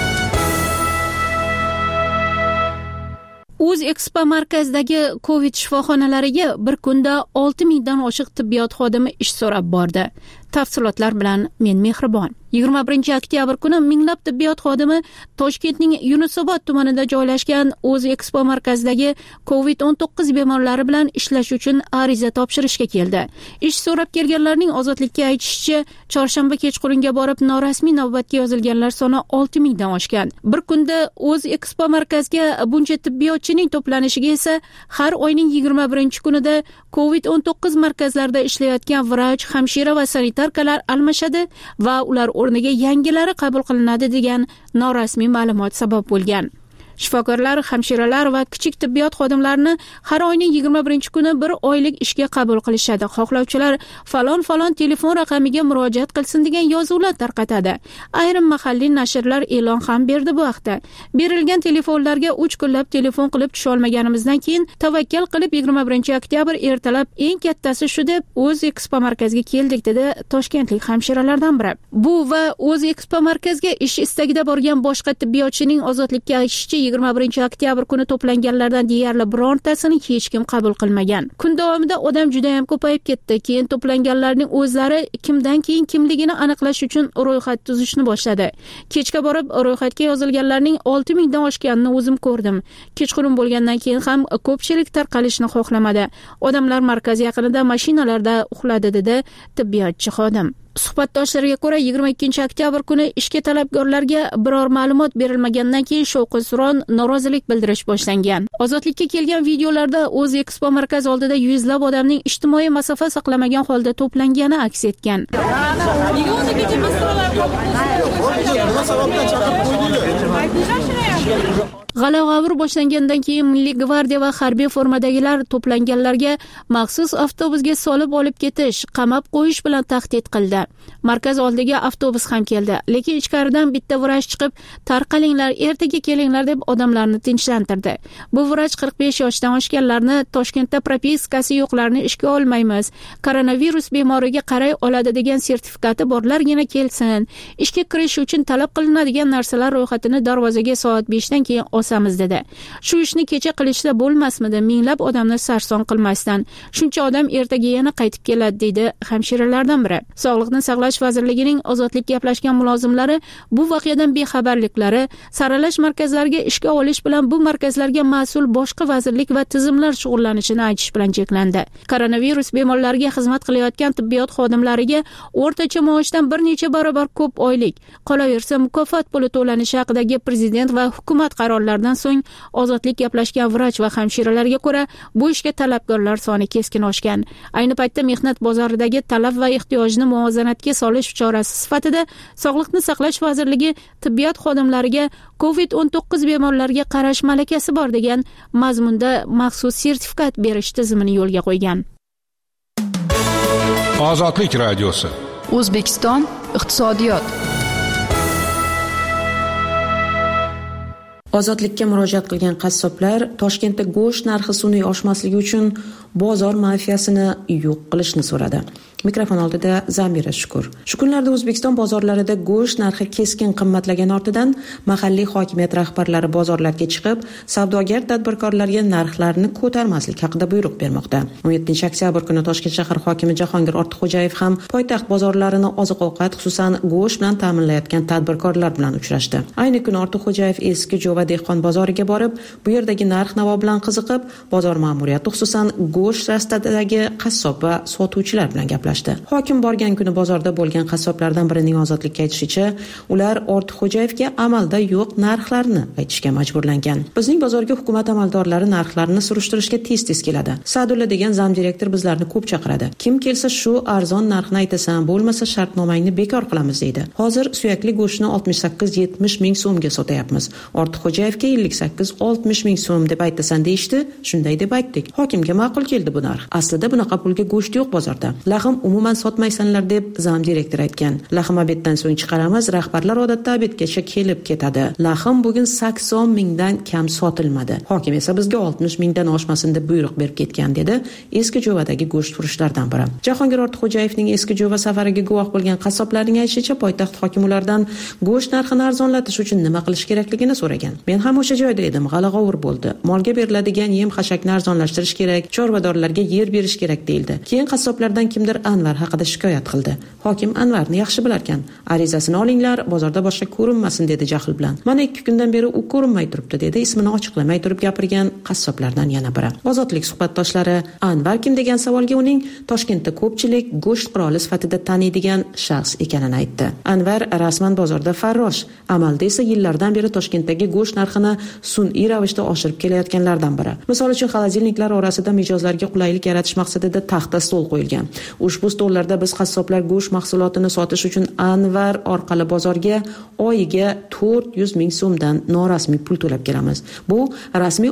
O'zexpo markazidagi Covid shifoxonalariga bir kunda 6000 dan oshiq tibbiyot xodimi ish so'rab bordi. Tafsilotlar bilan men Mehribon. 21 oktyabr kuni minglab tibbiyot xodimi Toshkentning Yunusobod tumanida joylashgan O'zexpo markazidagi Covid-19 bemorlari bilan ishlash uchun ariza topshirishga keldi. Ish so'rab kelganlarning Ozodlikka aytishicha, chorshanba kechqurunga borib norasmiy navbatga yozilganlar soni 6000 dan oshgan. Bir kunda O'zexpo markazga buncha tibbiyotchining to'planishiga esa har oyning 21 kunida Covid-19 markazlarida ishlayotgan vrach, hamshira va sanitarkalar almashadi va ular o'rniga yangilari qabul qilinadi degan norasmiy ma'lumot sabab bo'lgan. Shifokorlar, hamshiralar va kichik tibbiyot xodimlarini har oyning 21 kuni bir oylik ishga qabul qilishadi. Xohlovchilar falon telefon raqamiga murojaat qilsin degan yozuvlar tarqatadi. Ayrim mahalliy nashrlar e'lon ham berdi bu haqda. Berilgan telefonlarga 3 kunlab telefon qilib tusha olmaganimizdan keyin tavakkal qilib 21 oktyabr ertalab eng kattasi shu deb O'zexpo markaziga keldik dedi toshkentlik hamshiralardan biri. Bu va O'zexpo markaziga ish istagida borgan boshqa tibbiyotchining Ozodlikka aytishicha 21 oktyabr kuni to'planganlardan deyarli birontasini hech kim qabul qilmagan. Kun davomida odam juda ham ko'payib ketdi. Keyin to'planganlarning o'zlari kimdan keyin kimligini aniqlash uchun ro'yxat tuzishni boshladi. Kechga borib ro'yxatga yozilganlarning 6000 dan oshganini o'zim ko'rdim. Kechqurun bo'lgandan keyin ham ko'pchilik tarqalishni xohlamadi. Odamlar markaz yaqinida mashinalarda uxladi dedi tibbiyotchi xodim. Suhbatdoshlariga ko'ra 22 oktyabr kuni ishga talabgorlarga biror ma'lumot berilmagandan keyin shovqin-suron, norozilik bildirish boshlangan. Ozodlikka kelgan videolarda O'zexpo markaz oldida yuzlab odamning ijtimoiy masofa saqlamagan holda to'plangani aks etgan. G'ala-g'avur boshlangandan keyin Milliy gvardiya va harbiy formadagilar to'planganlarga maxsus avtobusga solib olib ketish, qamab qo'yish bilan tahdid qildi. Markaz oldiga avtobus ham keldi, lekin ichkaridan bitta vrach chiqib, tarqalinglar, ertaga kelinglar deb odamlarni tinchlantirdi. Bu vrach 45 yoshdan oshganlarni, Toshkentda propiskasi yo'qlarni ishga olmaymiz, koronavirus bemoriga qaray oladi degan sertifikati borlargina kelsin. Ishga kirish uchun talab qilinadigan narsalar ro'yxatini darvozaga soat ishdan keyin osamiz dedi. Shu ishni kecha qilishsa bo'lmasmidi? Minglab odamni sarson qilmasdan. Shuncha odam ertaga yana qaytib keladi deydi hamshiralardan biri. Sog'liqni saqlash vazirligining ozodlik gaplashgan mulozimlari bu voqeadan bexabarliklari, saralash markazlariga ishga olish bilan bu markazlarga mas'ul boshqa vazirlik va tizimlar shug'ullanishini aytish bilan cheklandi. Koronavirus bemorlariga xizmat qilayotgan tibbiyot xodimlariga o'rtacha maoshdan bir necha barobar ko'p oylik, qolaversa mukofot puli to'lanishi haqidagi prezident va hukumat qarorlaridan so'ng ozodlik gaplashgan vrach va hamshiralarga ko'ra bu ishga talabgorlar soni keskin oshgan. Ayni paytda mehnat bozoridagi talab va ehtiyojni muvozanatga solish chorasi sifatida Sog'liqni saqlash vazirligi tibbiyot xodimlariga COVID-19 bemorlariga qarash malakasi bor degan mazmunda maxsus sertifikat berish tizimini yo'lga qo'ygan. Ozodlik radiosi. O'zbekiston iqtisodiyot. Ozodlikka murojaat qilgan qassoblar Toshkentda go'sht narxi sun'iy oshmasligi uchun bozor mafiyasini yo'q qilishni so'radi. Mikrofon oldida Zamira Shukur. Shu kunlarda O'zbekiston bozorlarida go'sht narxi keskin qimmatlagani ortidan mahalliy hokimiyat rahbarlari bozorlarga chiqib, savdogar tadbirkorlarga narxlarni ko'tarmaslik haqida buyruq bermoqda. 17-oktyabr kuni Toshkent shahar hokimi Jahongir Ortiqxo'jayev ham poytaxt bozorlarini oziq-ovqat, xususan go'sht bilan ta'minlayotgan tadbirkorlar bilan uchrashdi. Ayni kuni Ortiqxo'jayev eski Jo'va dehqon bozoriga borib, bu yerdagi narx-navo bilan qiziqib, bozor ma'muriyati, xususan go'sht rastadagi qassob va sotuvchilar bilan gaplashdi. Hokim borgan kuni bozorda bo'lgan qassoblardan birining ozodlikka aytishicha, ular Ortiqxo'jayevga amalda yo'q narxlarni aytishga majburlangan. Bizning bozorga hukumat amaldorlari narxlarni surishtirishga tez-tez keladi. Sadulla degan zamdirektor bizlarni ko'p chaqiradi. Kim kelsa shu arzon narxni aytasan, bo'lmasa shartnomangni bekor qilamiz deydi. Hozir suyakli go'shtni 68-70 ming so'mga sotayapmiz. Ortiqxo'jayevga 58-60 ming so'm deb aytasan deyishdi. Shunday deb aytdik. Hokimga ma'qul keldi bu narx. Aslida bunaqa pulga go'sht yo'q bozorda. Lahm umuman sotmaysanlar deb zamdirektor aytgan. Lahm obeddan so'ng chiqaramiz, rahbarlar odatda obedgacha kelib ketadi. Lahm bugun 80 mingdan kam sotilmadi. Hokim esa bizga 60 mingdan oshmasin deb buyruq berib ketgan dedi eski Jo'vadagi go'sht furushlardan biri. Jahongir Ortiqxo'jayevning eski Jo'va safariga guvoh bo'lgan qassoblarning aytishicha, poytaxt hokimi ulardan go'sht narxini arzonlatish uchun nima qilish kerakligini so'ragan. Men ham o'sha joyda edim, g'ala-g'ovur bo'ldi. Molga beriladigan yem-xashakni arzonlashtirish kerak, chorvadorlarga yer berish kerak deyildi. Keyin qassoblardan kimdir Anvar haqida shikoyat qildi. Hokim Anvarni yaxshi bilarkan. Arizasini olinglar, bozorda boshqa ko'rinmasin dedi jahl bilan. Mana 2 kundan beri u ko'rinmay turibdi dedi ismini ochiqlamay turib gapirgan qassoblardan yana biri. Ozodlik suhbatdoshlari Anvar kim degan savolga uning Toshkentda ko'pchilik go'sht qiroli sifatida taniydigan shaxs ekanini aytdi. Anvar rasman bozorda farrosh, amalda esa yillardan beri Toshkentdagi go'sht narxini sun'iy ravishda oshirib kelayotganlardan biri. Misol uchun xolodilniklar orasida mijozlarga qulaylik yaratish maqsadida taxta stol qo'yilgan. Ushbu stollarda biz qassoblar go'sht mahsulotini sotish uchun Anvar orqali bozorga oyiga 400 ming so'mdan norasmiy pul to'lab kelamiz. Bu rasmiy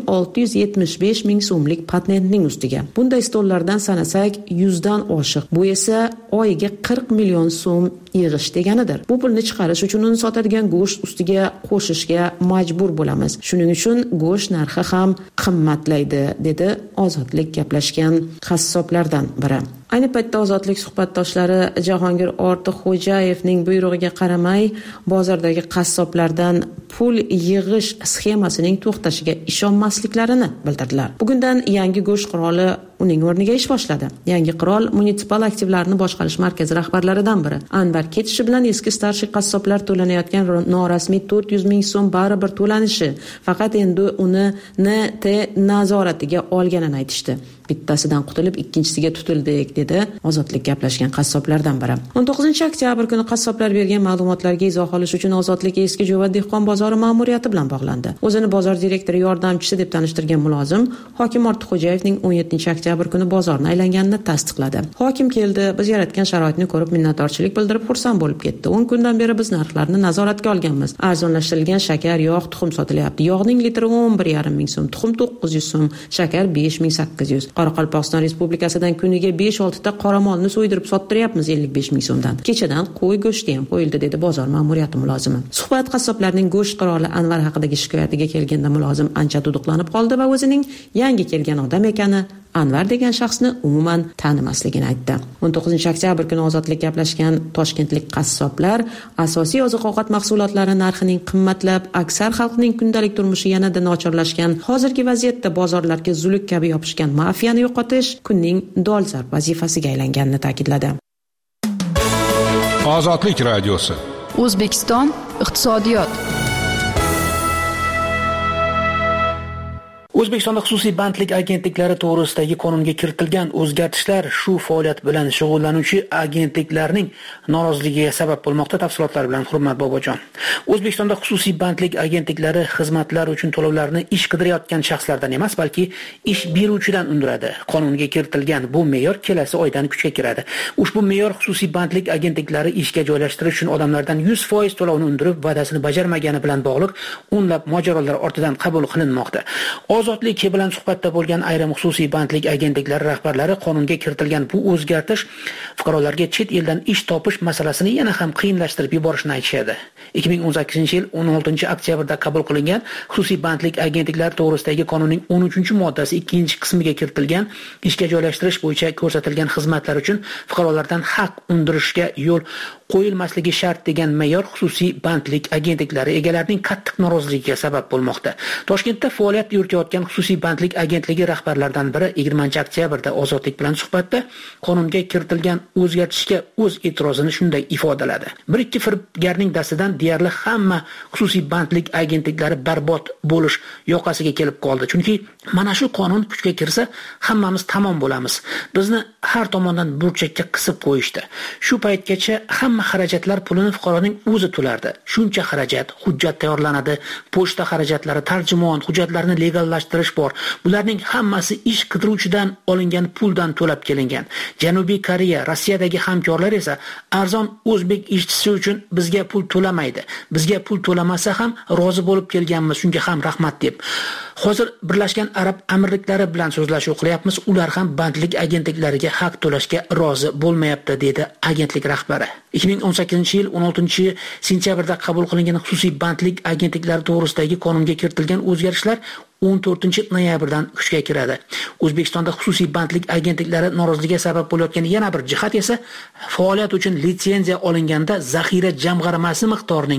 675 ming so'mlik patentning ustiga. Bunday stollardan sanasak 100 dan oshiq. Bu esa oyiga 40 million so'm yig'ish deganidir. Bu pulni chiqarish uchun uni sotadigan go'sht ustiga qo'shishga majbur bo'lamiz. Shuning uchun go'sht narxi ham qimmatlaydi, dedi ozodlik gaplashgan qassoblardan biri. Ayni paytda ozodlik suhbatdoshlari Jahongir Ortiqxo'jayevning buyrug'iga qaramay bozordagi qassoblardan pul yig'ish sxemasining to'xtashiga ishonmasliklarini bildirdilar. Bugundan yangi go'sht qiroli uning o'rniga ish boshladi. Yangi qirol munisipal aktivlarni boshqarish markazi rahbarlaridan biri. Anvar ketishi bilan eski starshik qassoblar to'lanayotgan norasmiy 400 ming so'm baribir to'lanishi, faqat endi uni NT nazoratiga olganini aytishdi. Bittasidan qutulib ikkinchisiga tutildik, dedi ozodlik gaplashgan qassoblardan biri. 19-oktyabr kuni qassoblar bergan ma'lumotlarga izoh olish uchun ozodlik eski Jo'va dehqon bozori ma'muriyati bilan bog'landi. O'zini bozor direktori yordamchisi deb tanishtirgan mulozim hokim Ortiqxo'jayevning 17-oktyabr kuni bozorni aylanganini tasdiqladi. Hokim keldi, biz yaratgan sharoitni ko'rib minnatdorchilik bildirib xursand bo'lib ketdi. 10 kundan beri biz narxlarni nazoratga olganmiz. Arzonlashtirilgan shakar, yog', tuxum sotilyapti. Yog'ning litri 11,5 ming so'm, tuxum 900 so'm, shakar 5800. Qoraqalpog'iston Respublikasidan kuniga 5-6 ta qoramolni so'ydirib sottiryapmiz 55 ming so'mdan. Kechadan qo'y go'shti ham qo'yildi, dedi bozor ma'muriyati mulozimi. Suhbat qassoblarning go'sht qiroli Anvar haqidagi shikoyatiga kelganda mulozim ancha duduqlanib qoldi va o'zining yangi kelgan odam ekani, Anvar degan shaxsni umuman tanimasligini aytdi. 19 oktyabr kuni Ozodlik gaplashgan toshkentlik qassoblar asosiy oziq-ovqat mahsulotlari narxining qimmatlab, aksar xalqning kundalik turmushi yanada nochorlashgan hozirgi vaziyatda bozorlarga zuluk kabi yopishgan mafiyani yo'qotish kunning dolzarb vazifasiga aylanganini ta'kidladi. Ozodlik radiosi. O'zbekiston iqtisodiyot. O'zbekistonda xususiy bandlik agentliklari to'g'risidagi qonunga kiritilgan o'zgartishlar shu faoliyat bilan shug'ullanuvchi agentliklarning noroziligiga sabab bo'lmoqda. Tafsilotlar bilan Hurmat Bobojon. O'zbekistonda xususiy bandlik agentliklari xizmatlar uchun to'lovlarni ish qidirayotgan shaxslardan emas, balki ish beruvchidan undiradi. Qonunga kiritilgan bu me'yor kelasi oydan kuchga kiradi. Ushbu me'yor xususiy bandlik agentliklari ishga joylashtirish uchun odamlardan 100% to'lovni undirib, va'dasini bajarmagani bilan bog'liq o'nlab mojarolar ortidan qabul qilinmoqda. Ozodlik bilan suhbatda bo'lgan ayrim xususiy bandlik agentliklari rahbarlari qonunga kiritilgan bu o'zgartish fuqarolarga chet eldan ish topish masalasini yana ham qiyinlashtirib yuborishini aytishadi. 2018-yil 16 oktyabrda qabul qilingan xususiy bandlik agentliklari to'g'risidagi qonunning 13-moddasi 2-qismiga kiritilgan ishga joylashtirish bo'yicha ko'rsatilgan xizmatlar uchun fuqarolardan haq undirishga yo'l qo'yilmasligi shart degan me'yor xususiy bandlik agentliklari egalarining qattiq noroziligiga sabab bo'lmoqda. Toshkentda faoliyat yuritayotgan xususiy bandlik agentligi rahbarlaridan biri 20 oktyabrda Ozodlik bilan suhbatda qonunga kiritilgan o'zgartishga o'z e'tirozini shunday ifodaladi. Bir-ikki firibgarning dastidan deyarli hamma xususiy bandlik agentliklari barbod bo'lish yoqasiga kelib qoldi. Chunki mana shu qonun kuchga kirsa, hammamiz tamom bo'lamiz. Bizni har tomondan burchakka qisib qo'yishdi. Shu paytgacha hamma xarajatlar pulini fuqaroning o'zi to'lardi. Shuncha xarajat, hujjat tayyorlanadi, pochta xarajatlari, tarjimon, hujjatlarni legallashtirish bor. Bularning hammasi ish qidiruvchidan olingan puldan to'lab kelingan. Janubiy Koreya, Rossiyadagi hamkorlar esa arzon o'zbek ishchisi uchun bizga pul to'lamaydi. Bizga pul to'lamasa ham rozi bo'lib kelganmiz, shunga ham rahmat deb. Hozir Birlashgan Arab Amirliklari bilan so'zlashuv qilyapmiz. Ular ham bandlik agentliklariga haq to'lashga rozi bo'lmayapti, dedi agentlik rahbari. 2018-yil 16-sentyabrda qabul qilingan xususiy bandlik agentliklari to'g'risidagi qonunga kiritilgan o'zgartishlar 14-noyabrdan kuchga kiradi. O'zbekistonda xususiy bandlik agentliklari noroziligiga sabab bo'layotgan yana bir jihat esa faoliyat uchun litsenziya olinganda zaxira jamg'armasi miqdorining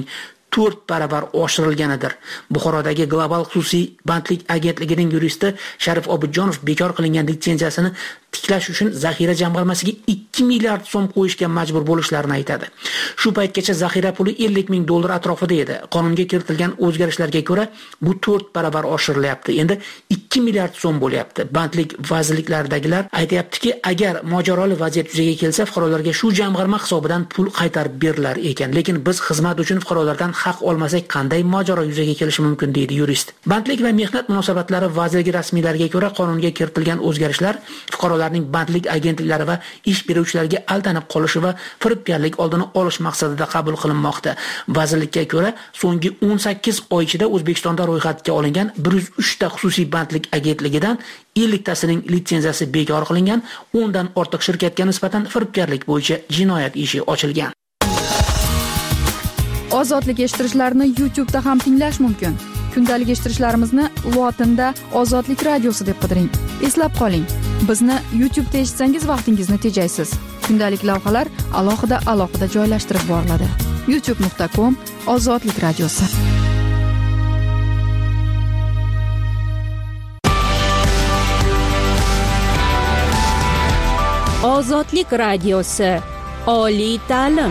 4 barobar oshirilganidir. Buxorodagi Global xususiy bandlik agentligining yuristi Sharif Obidjonov bekor qilingan litsenziyasini tiklash uchun zaxira jamg'armasiga 2 milliard so'm qo'yishga majbur bo'lishlarini aytadi. Shu paytgacha zaxira puli $50,000 atrofida edi. Qonunga kiritilgan o'zgarishlarga ko'ra bu 4 barobar oshirilyapti. Endi 2 milliard so'm bo'lyapti. Bandlik vazirliklaridagilar aytayaptiki, agar mojaroli vaziyat yuzaga kelsa, fuqarolarga shu jamg'arma hisobidan pul qaytarib berilar ekan. Lekin biz xizmat uchun fuqarolardan haq olmasak qanday mojaro yuzaga kelishi mumkin, deydi yurist. Bandlik va mehnat munosabatlari vazirligi rasmiylariga ko'ra qonunga kiritilgan o'zgarishlar fuqarolarning bandlik agentliklari va ish beruvchilarga aldanib qolishi va firibgarlik oldini olish maqsadida qabul qilinmoqda. Vazirlikka ko'ra, so'nggi 18 oy ichida O'zbekistonda ro'yxatga olingan 103 ta xususiy bandlik agentligidan 50 tasining litsenziyasi bekor qilingan, 10 dan ortiq shirkatga nisbatan firibgarlik bo'yicha jinoyat ishi ochilgan. Ozodlik eshittirishlarni YouTube'da ham tinglash mumkin. Kundalik eshittirishlarimizni lotinda Ozodlik radiosi deb qidiring. Eslab qoling, bizni YouTube'da eshitsangiz vaqtingizni tejaysiz. Kundalik lavhalar alohida joylashtirib boriladi. youtube.com/Ozodlik radiosi. Ozodlik radiosi. Oliy ta'lim.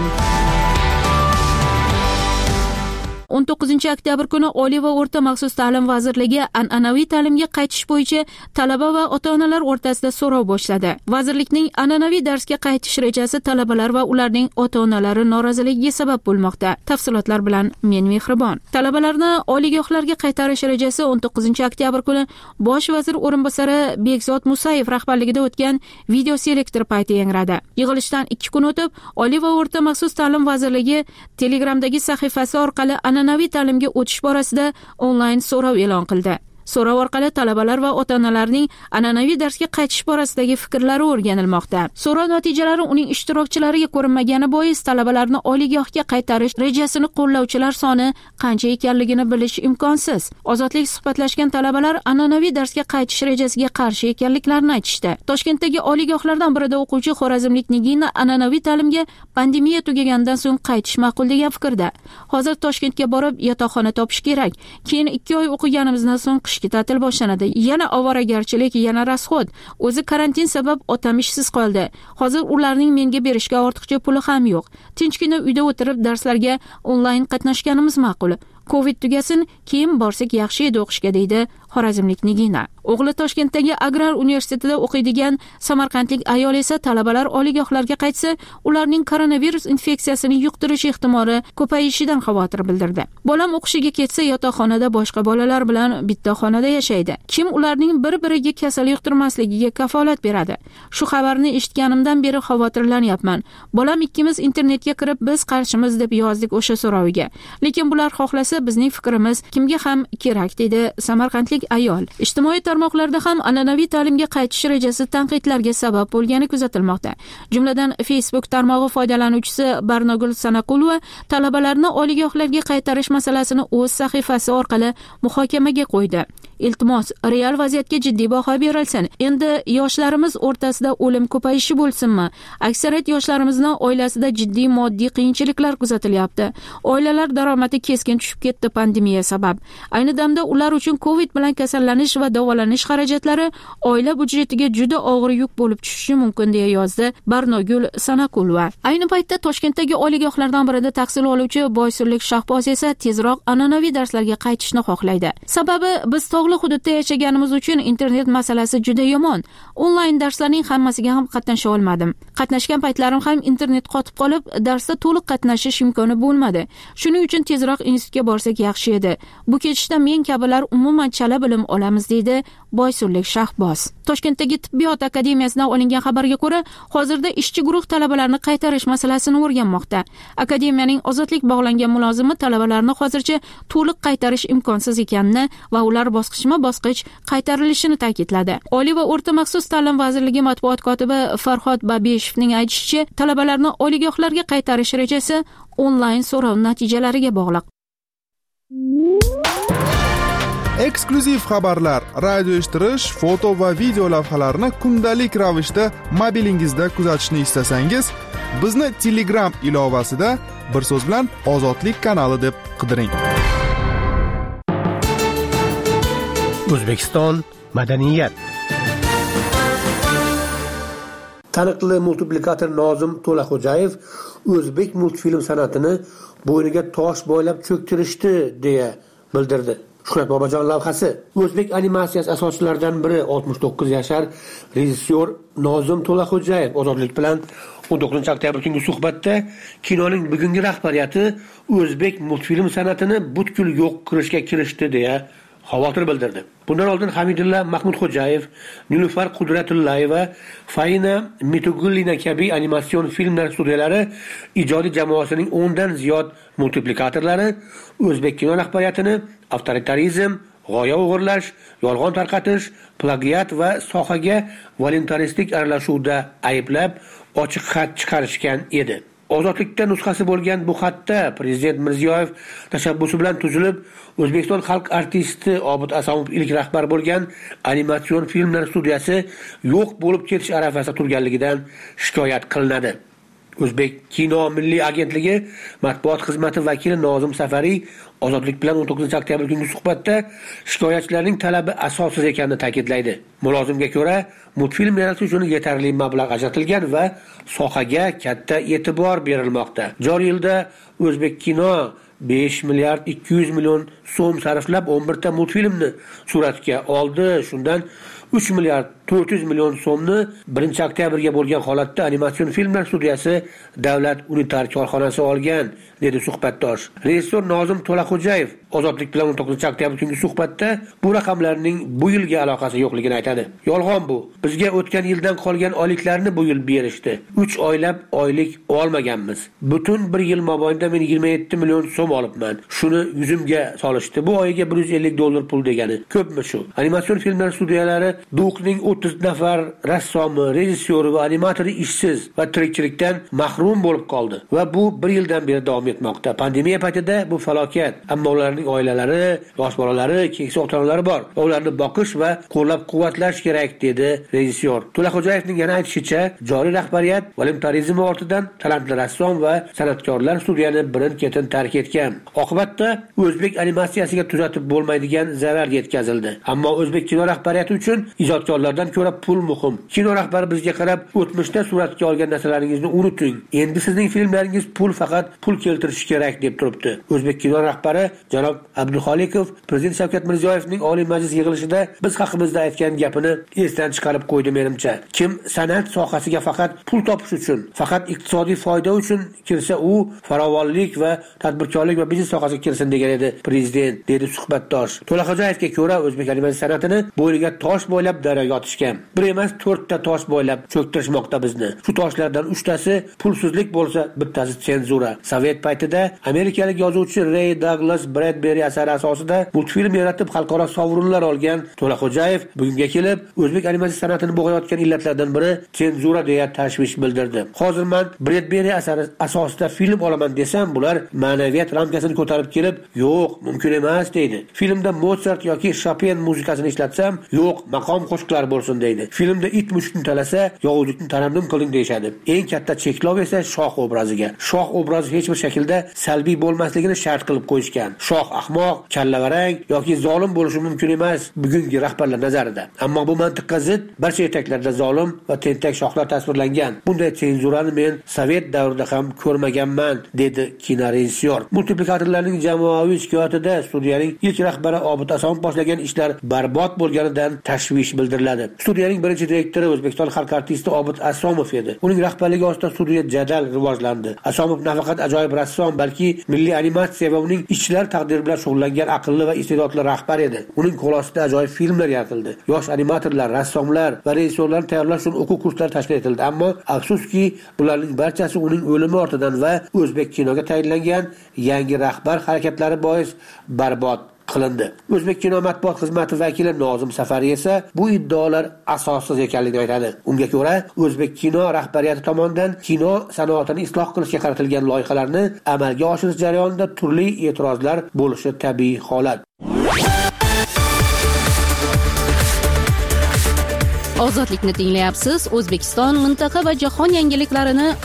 19 oktyabr kuni Oliy va o'rta maxsus ta'lim vazirligi an'anaviy ta'limga qaytish bo'yicha talaba va ota-onalar o'rtasida so'rov boshladi. Vazirlikning an'anaviy darsga qaytish rejasi talabalar va ularning ota-onalari noroziligiga sabab bo'lmoqda. Tafsilotlar bilan men Mehribon. Talabalarni oliygohlarga qaytarish rejasi 19 oktyabr kuni Bosh vazir o'rinbosari Bekzod Musayev rahbarligida o'tgan video selektor payti yangradi. Yig'ilishdan 2 kun o'tib, Oliy va o'rta maxsus ta'lim vazirligi Telegramdagi sahifasi orqali an'anaviy ta'limga o'tish borasida onlayn so'rov e'lon qildi. So'rov orqali talabalar va ota-onalarning an'anaviy darsga qaytish borasidagi fikrlari o'rganilmoqda. So'rov natijalari uning ishtirokchilariga ko'rinmagani bois talabalarni oliygohga qaytarish rejasini qo'llovchilar soni qancha ekanligini bilish imkonsiz. Ozodlik suhbatlashgan talabalar an'anaviy darsga qaytish rejasiga qarshi ekanliklarini aytishdi. Toshkentdagi oliygohlardan birida o'quvchi xorazmlik Nigina an'anaviy ta'limga pandemiya tugagandan so'ng qaytish ma'qul degan fikrda. Hozir Toshkentga borib yotoqxona topish kerak. Keyin 2 oy o'qiganimizdan so'ng qishki ta'til boshlanadi. Yana ovoragarchilik, yana rasxod. O'zi karantin sabab otam ishsiz qoldi. Hozir ularning menga berishga ortiqcha puli ham yo'q. Tinchgina uyda o'tirib darslarga onlayn qatnashganimiz ma'qul. Covid tugasin, keyin borsak yaxshi edi o'qishga, deydi xorazmlik Nigina. O'g'li Toshkentdagi Agrar universitetida o'qiydigan samarqandlik ayol esa talabalar oliygohlarga qaytsa, ularning koronavirus infeksiyasini yuqtirish ehtimoli ko'payishidan xavotir bildirdi. Bolam o'qishiga ketsa, yotoqxonada boshqa bolalar bilan bitta xonada yashaydi. Kim ularning bir-biriga kasal yuqtirmasligiga kafolat beradi? Shu xabarni eshitganimdan beri xavotirlanyapman. Bolam ikkimiz internetga kirib, biz qarshimiz deb yozdik o'sha so'roviga. Lekin bular xohlasa bizning fikrimiz kimga ham kerak, dedi samarqandlik ayol. Ijtimoiy tarmoqlarda ham an'anaviy ta'limga qaytish rejasi tanqidlarga sabab bo'lgani kuzatilmoqda. Jumladan Facebook tarmog'i foydalanuvchisi Barnogul Sanaqulova talabalarni oliygohlarga qaytarish masalasini o'z sahifasi orqali muhokamaga qo'ydi. Iltimos, real vaziyatga jiddiy baho berilsin. Endi yoshlarimiz o'rtasida o'lim ko'payishi bo'lsinmi? Aksariyat yoshlarimizni oilasida jiddiy moddiy qiyinchiliklar kuzatilyapti. Oilalar daromadi keskin tushib ketdi pandemiya sabab. Ayni damda ular uchun Covid bilan kasallanish va davolanish xarajatlari oila budjetiga juda og'ir yuk bo'lib tushishi mumkin, deya yozdi Barnogul Sanaqulova. Ayni paytda Toshkentdagi oliygohlardan birida tahsil oluvchi boysunlik Shahboz esa tezroq an'anaviy darslarga qaytishni xohlaydi. Sababi biz tog'li hududda yashaganimiz uchun internet masalasi juda yomon. Onlayn darslarning hammasiga ham qatnasha olmadim. Qatnashgan paytlarim ham internet qotib qolib, darsda to'liq qatnashish imkoni bo'lmadi. Shuning uchun tezroq institutga borsak yaxshi edi. Bu ketishda men kabilar umuman chala bilim olamiz, deydi boysunlik Shahboz. Toshkentdagi tibbiyot akademiyasidan olingan xabarga ko'ra, hozirda ishchi guruh talabalarni qaytarish masalasini o'rganmoqda. Akademiyaning ozodlik bog'langan mulozimi talabalarni hozircha to'liq qaytarish imkonsiz ekanini va ular bosqichma-bosqich qaytarilishini ta'kidladi. Oliy va o'rta maxsus ta'lim vazirligi matbuot kotibi Farhod Babeshevning aytishicha, talabalarni oliygohlarga qaytarish rejasi onlayn so'rov natijalariga bog'liq. Eksklyuziv xabarlar, radio eshittirish, foto va video lavhalarni kundalik ravishda mobilingizda kuzatishni istasangiz, bizni Telegram ilovasida bir so'z bilan Ozodlik kanali deb qidiring. O'zbekiston madaniyat. Taniqli multiplikator Nozim To'laxo'jayev o'zbek multfilm san'atini bo'yniga tosh boylab cho'ktirishdi, deya bildirdi. Shuhrat Bobojon lavhasi. O'zbek animatsiyasi asoschilaridan biri 69 yashar rejissyor Nozim To'laxo'jayev Ozodlik bilan 19-oktyabr kungi suhbatda kinoning bugungi rahbariyati o'zbek multfilm san'atini butkul yo'q qilishga kirishdi, deya xavotir bildirdi. Bundan oldin Hamidulla Mahmudxo'jayev, Nilufar Qudratullayeva, Faina Mitugullina kabi animatsion filmlar studiyalari ijodiy jamoasining 10 dan ziyod multiplikatorlari o'zbek kino rahbariyatini avtoritarizm, g'oya o'g'irlash, yolg'on tarqatish, plagiat va sohaga voluntaristik aralashuvda ayblab, ochiq xat chiqarishgan edi. Ozodlikda nusxasi bo'lgan bu xatda Prezident Mirziyoyev tashabbusi bilan tuzilib, O'zbekiston xalq artisti Obid Asomov ilk rahbar bo'lgan animatsion filmlar studiyasi yo'q bo'lib ketish arafasida turganligidan shikoyat qilinadi. O'zbek kino milliy agentligi matbuot xizmati vakili Nozim Safariy Ozodlik bilan 19-oktyabr kungi suhbatda shikoyatchilarning talabi asossiz ekanini ta'kidlaydi. Mulozimga ko'ra, multfilm yaratish uchun yetarli mablag' ajratilgan va sohaga katta e'tibor berilmoqda. Joriy yilda O'zbek kino 5 milliard 200 million so'm sarflab 11 ta multfilmni suratga oldi. Shundan 3 milliard 400 million so'mni 1-oktyabrga bo'lgan holatda animatsion filmlar studiyasi Davlat unitar korxonasi olgan, dedi suhbatdosh. Rejissor Nozim To'laxo'jayev Ozodlik bilan 19-oktyabr kungi suhbatda bu raqamlarning bu yilga aloqasi yo'qligini aytadi. Yolg'on bu. Bizga o'tgan yildan qolgan oyliklarni bu yil berishdi. 3 oylab oylik olmaganmiz. Butun bir yil mobaynida men 27 million so'm olibman. Shuni yuzimga solishdi. Bu oyiga $150 pul degani. Ko'pmi shu? Animatsion filmlar studiyalari Duqning 30 nafar rassomi, rejissyori va animatori ishsiz va tirikchilikdan mahrum bo'lib qoldi va bu bir yildan beri davom etmoqda. Pandemiya paytida bu falokat. Ammo ularning oilalari, yosh bolalari, keksa ota-onalari bor. Ularni boqish va qo'llab-quvvatlash kerak, dedi rejissyor. To'laxo'jayevning yana aytishicha, joriy rahbariyat voluntarizm ortidan talantli rassom va san'atkorlar studiyani birin-ketin tark etgan. Oqibatda o'zbek animatsiyasiga tuzatib bo'lmaydigan zarar yetkazildi. Ammo o'zbek kino rahbariyati uchun ijodkorlardan ko'ra pul muhim. Kino rahbari bizga qarab, o'tmishda suratga olgan narsalaringizni unuting. Endi sizning filmlaringiz faqat pul keltirishi kerak, deb turibdi. O'zbek kino rahbari janob Abduxolikov Prezident Shavkat Mirziyoyevning Oliy Majlis yig'ilishida biz haqimizda aytgan gapini esdan chiqarib qo'ydi menimcha. Kim san'at sohasiga faqat pul topish uchun, faqat iqtisodiy foyda uchun kirsa, u farovonlik va tadbirkorlik va biznes sohasiga kirsin degan edi prezident, dedi suhbatdosh. To'laxo'jayevga ko'ra o'zbek animatsiya san'atini bo'yniga tosh bo'ylab daryoga otishgan. Bir emas 4 ta tosh bo'ylab cho'ktirishmoqda bizni. Shu toshlardan 3 tasi pulsizlik bo'lsa, bittasi senzura. Sovet paytida amerikalik yozuvchi Ray Douglas Bradbury asari asosida multfilm yaratib xalqaro sovrinlar olgan To'laxo'jayev bugunga kelib o'zbek animatsiya san'atini bo'g'ayotgan illatlardan biri senzura deya tashvish bildirdi. Hozir men Bradbury asari asosida film olaman desam, bular ma'naviyat ramkasini ko'tarib kelib, yo'q, mumkin emas deydi. Filmda Mozart yoki Chopin muzikasini ishlatsam, yo'q, maqom qo'shiqlar bo'lsin deydi. Filmda it mushukni talasa, yovuzlikni tarannum qiling deyshadi. Eng katta cheklov esa shoh obraziga. Shoh obrazi hech bir shaklda salbiy bo'lmasligini shart qilib qo'yishgan. Shoh ahmoq, kallavarang yoki zolim bo'lishi mumkin emas bugungi rahbarlar nazarida. Ammo bu mantiqqa zid barcha yetaklarda zolim va tentak shohlar tasvirlangan. Bunday senzurani men Sovet davrida ham ko'rmaganman, dedi kinorejissyor. Multiplikatorlarning jamoaviy shikoyatida studiyaning ilk rahbari Obid Asomov boshlagan ishlar barbod bo'lganidan tashvish bildiriladi. Studiyaning birinchi direktori O'zbekiston xalq artisti Obid Asomov edi. Uning rahbarligi ostida studiya jadal rivojlandi. Asomov nafaqat ajoyib rassom, balki milliy animatsiya va uning ishchilar taqdiri bilan shug'ullangan aqlli va iste'dodli rahbar edi. Uning qo'l ostida ajoyib filmlar yaratildi. Yosh animatorlar, rassomlar va rejissyorlarni tayyorlash uchun o'quv kurslari tashkil etildi. Ammo afsuski, bularning barchasi uning o'limi ortidan va o'zbek kinoga tayinlangan yangi rahbar harakatlari bois barbod qilindi. O'zbek kino matbuot xizmati vakili Nozim Safari esa bu iddaolar asossiz ekanligini aytadi. Unga ko'ra, o'zbek kino rahbariyati tomonidan kino sanoatini isloh qilishga qaratilgan loyihalarni amalga oshirish jarayonida turli e'tirozlar bo'lishi tabiiy holat. Ozodlikni tinglayapsiz. O'zbekiston, mintaqa va jahon yangiliklarini